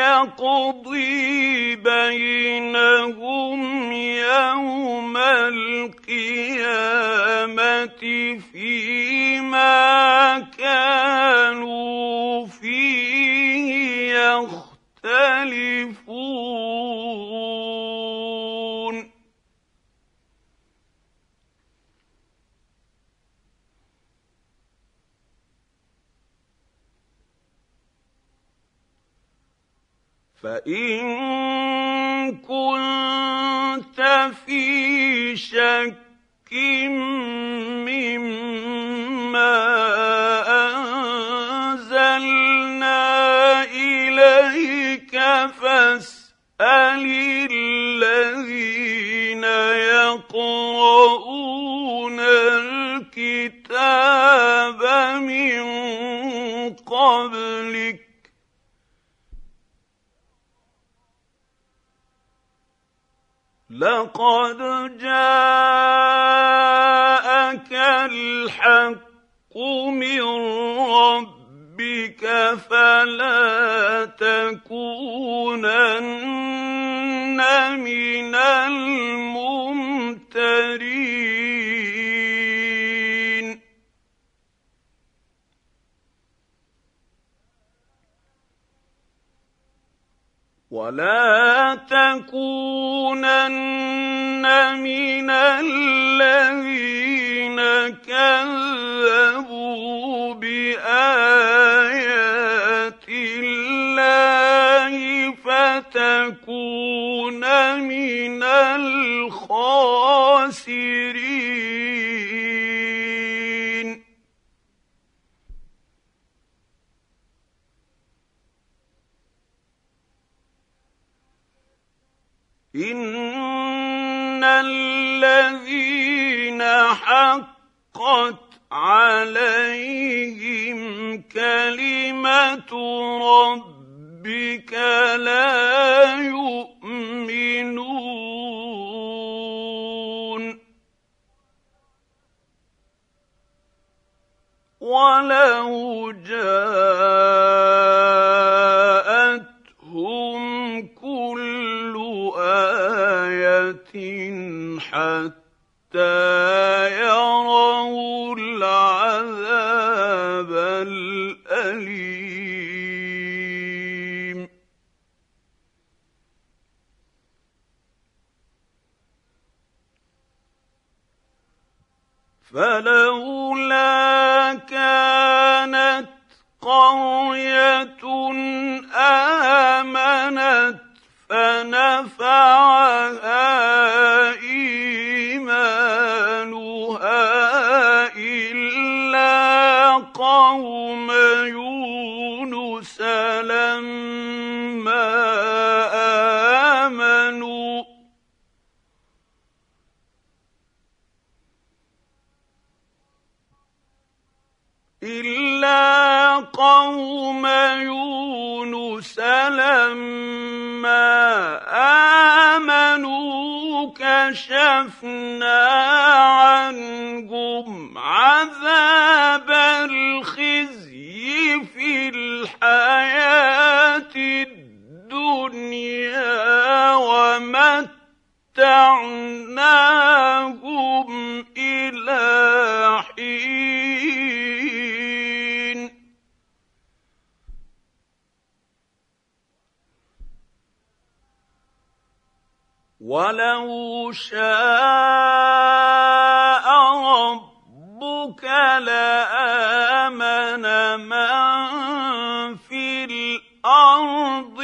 يقضي بينهم يوم القيامة فيما كانوا فيه يختلفون فإن كنت في شك مما أنزلنا إليك فاسأل الذين يقرؤون الكتاب من قبلك لقد جاءك الحق من ربك فلا تكونن من الممترين ولا تكونن من الذين كذبوا بآيات الله فتكون من الخاسرين إن الذين حقت عليهم كلمة ربك لا يؤمنون ولو جاءتهم كل آية حتى يروا العذاب الأليم فلولا كانت قرية آمنت فنفعها إيمانها إلا قوم يونس لما آمنوا إلا قوم يونس لما آمنوا كشفنا عنهم عذاب الخزي في الحياة الدنيا ومتعناهم إلى حين ولو شاء ربك لآمن من في الأرض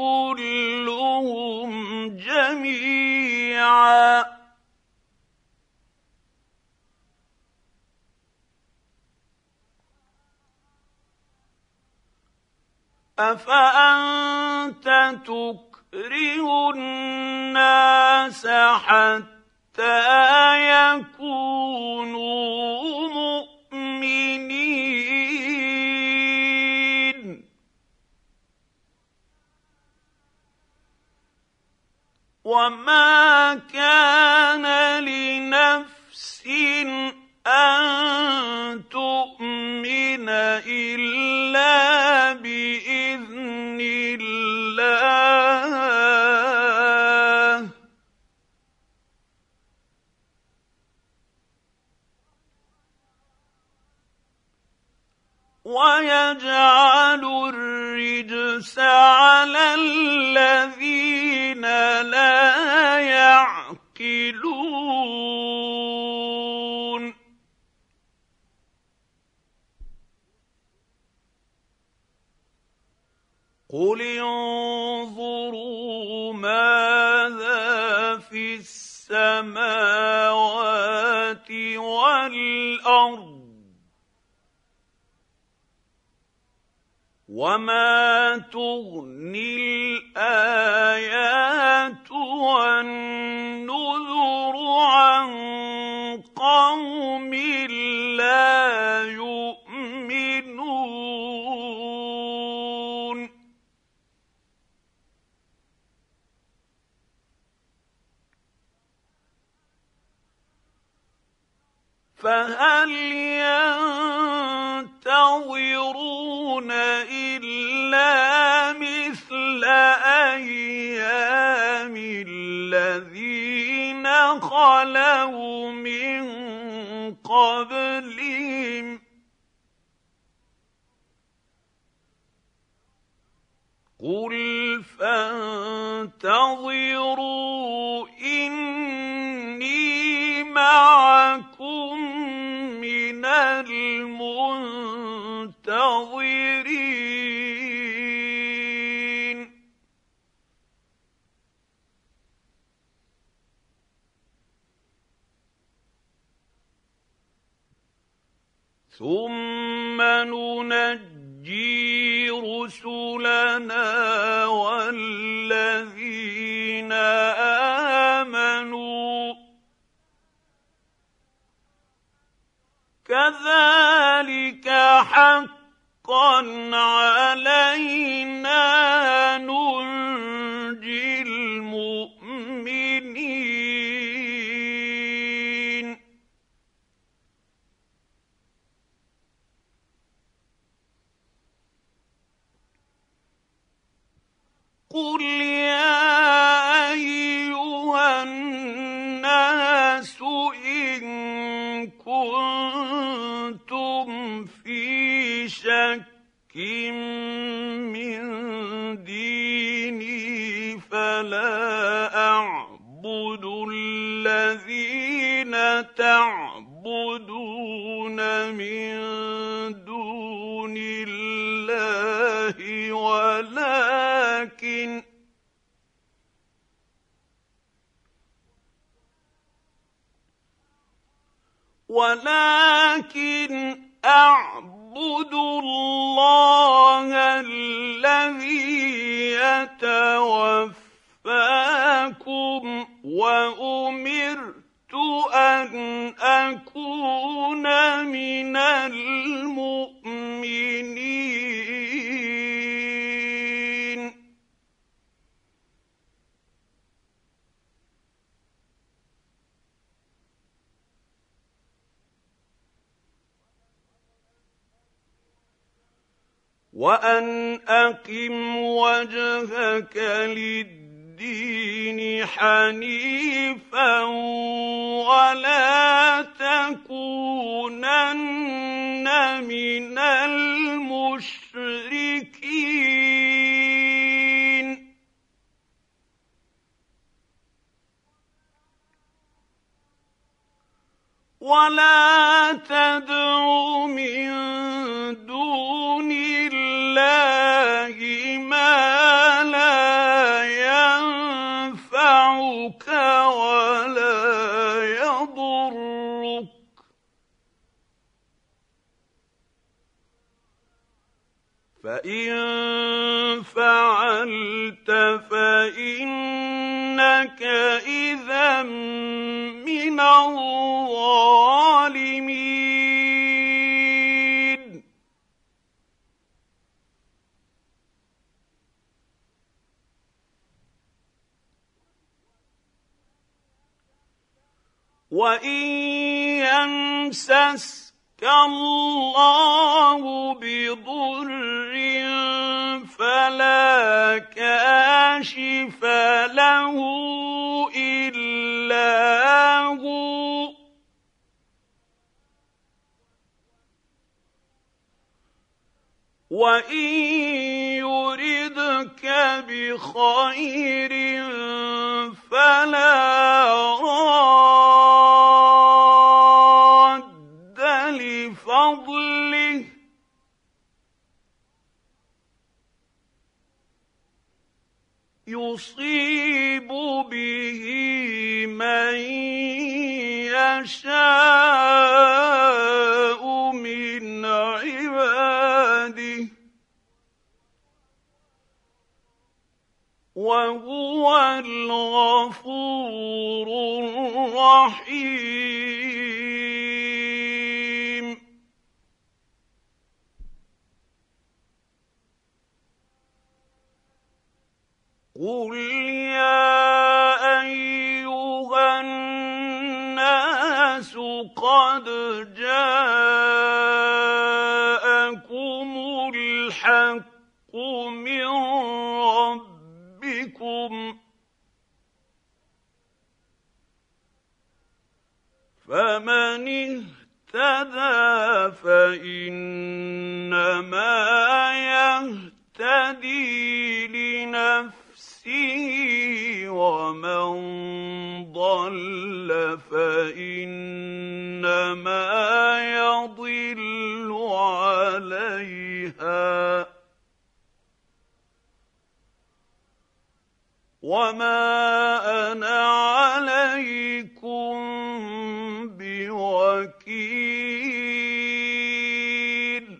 كلهم جميعا أفأنت تكره الناس حتى يكونوا مؤمنين وما كان لنفس أن تؤمن إلا بإذن الله ويجعل الرجس على الذين لا يعقلون قل انظروا ماذا في السماوات والأرض وما تغني الآيات والنذر عن قوم لا يؤمنون فهل ينتظرون إلا مثل أيام الذين خلوا من قبلهم قل فانتظروا إني معكم من المنتظرين ثم ننجي رسلنا والذين آمنوا كذلك حقا علينا ننجي المؤمنين قل يا أيها الناس إن كنتم في شك من ديني فلا أعبد الذين تعبدون من دون الله ولكن ولكن أعبد الله الذي يتوفاكم وأمرت أن أكون من المؤمنين وأن أقم وجهك للدين حنيفا ولا تكونن من المشركين ولا تدع من دون الله ما لا ينفعك ولا يضرك فإن فعلت فإنك إذا من الظالمين. وإن يمسسك الله بضر فلا كاشف له إلا هو، وإن يردك بخير فلا راد لفضله، يصيب به من يشاء من عباده، وهو الغفور الرحيم. قل يا أيها الناس قد جاءكم الحق من ربكم، فمن اهتدى فإنما يهتدي لنفسه، ومن ضل فإنما يضل عليها، وما أنا عليكم بوكيل.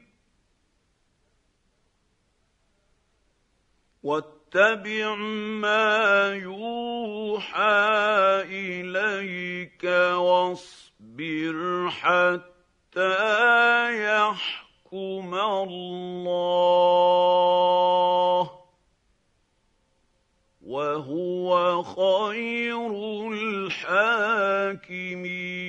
واتبع ما يوحى إليك واصبر حتى يحكم الله، وهو خير الحاكمين.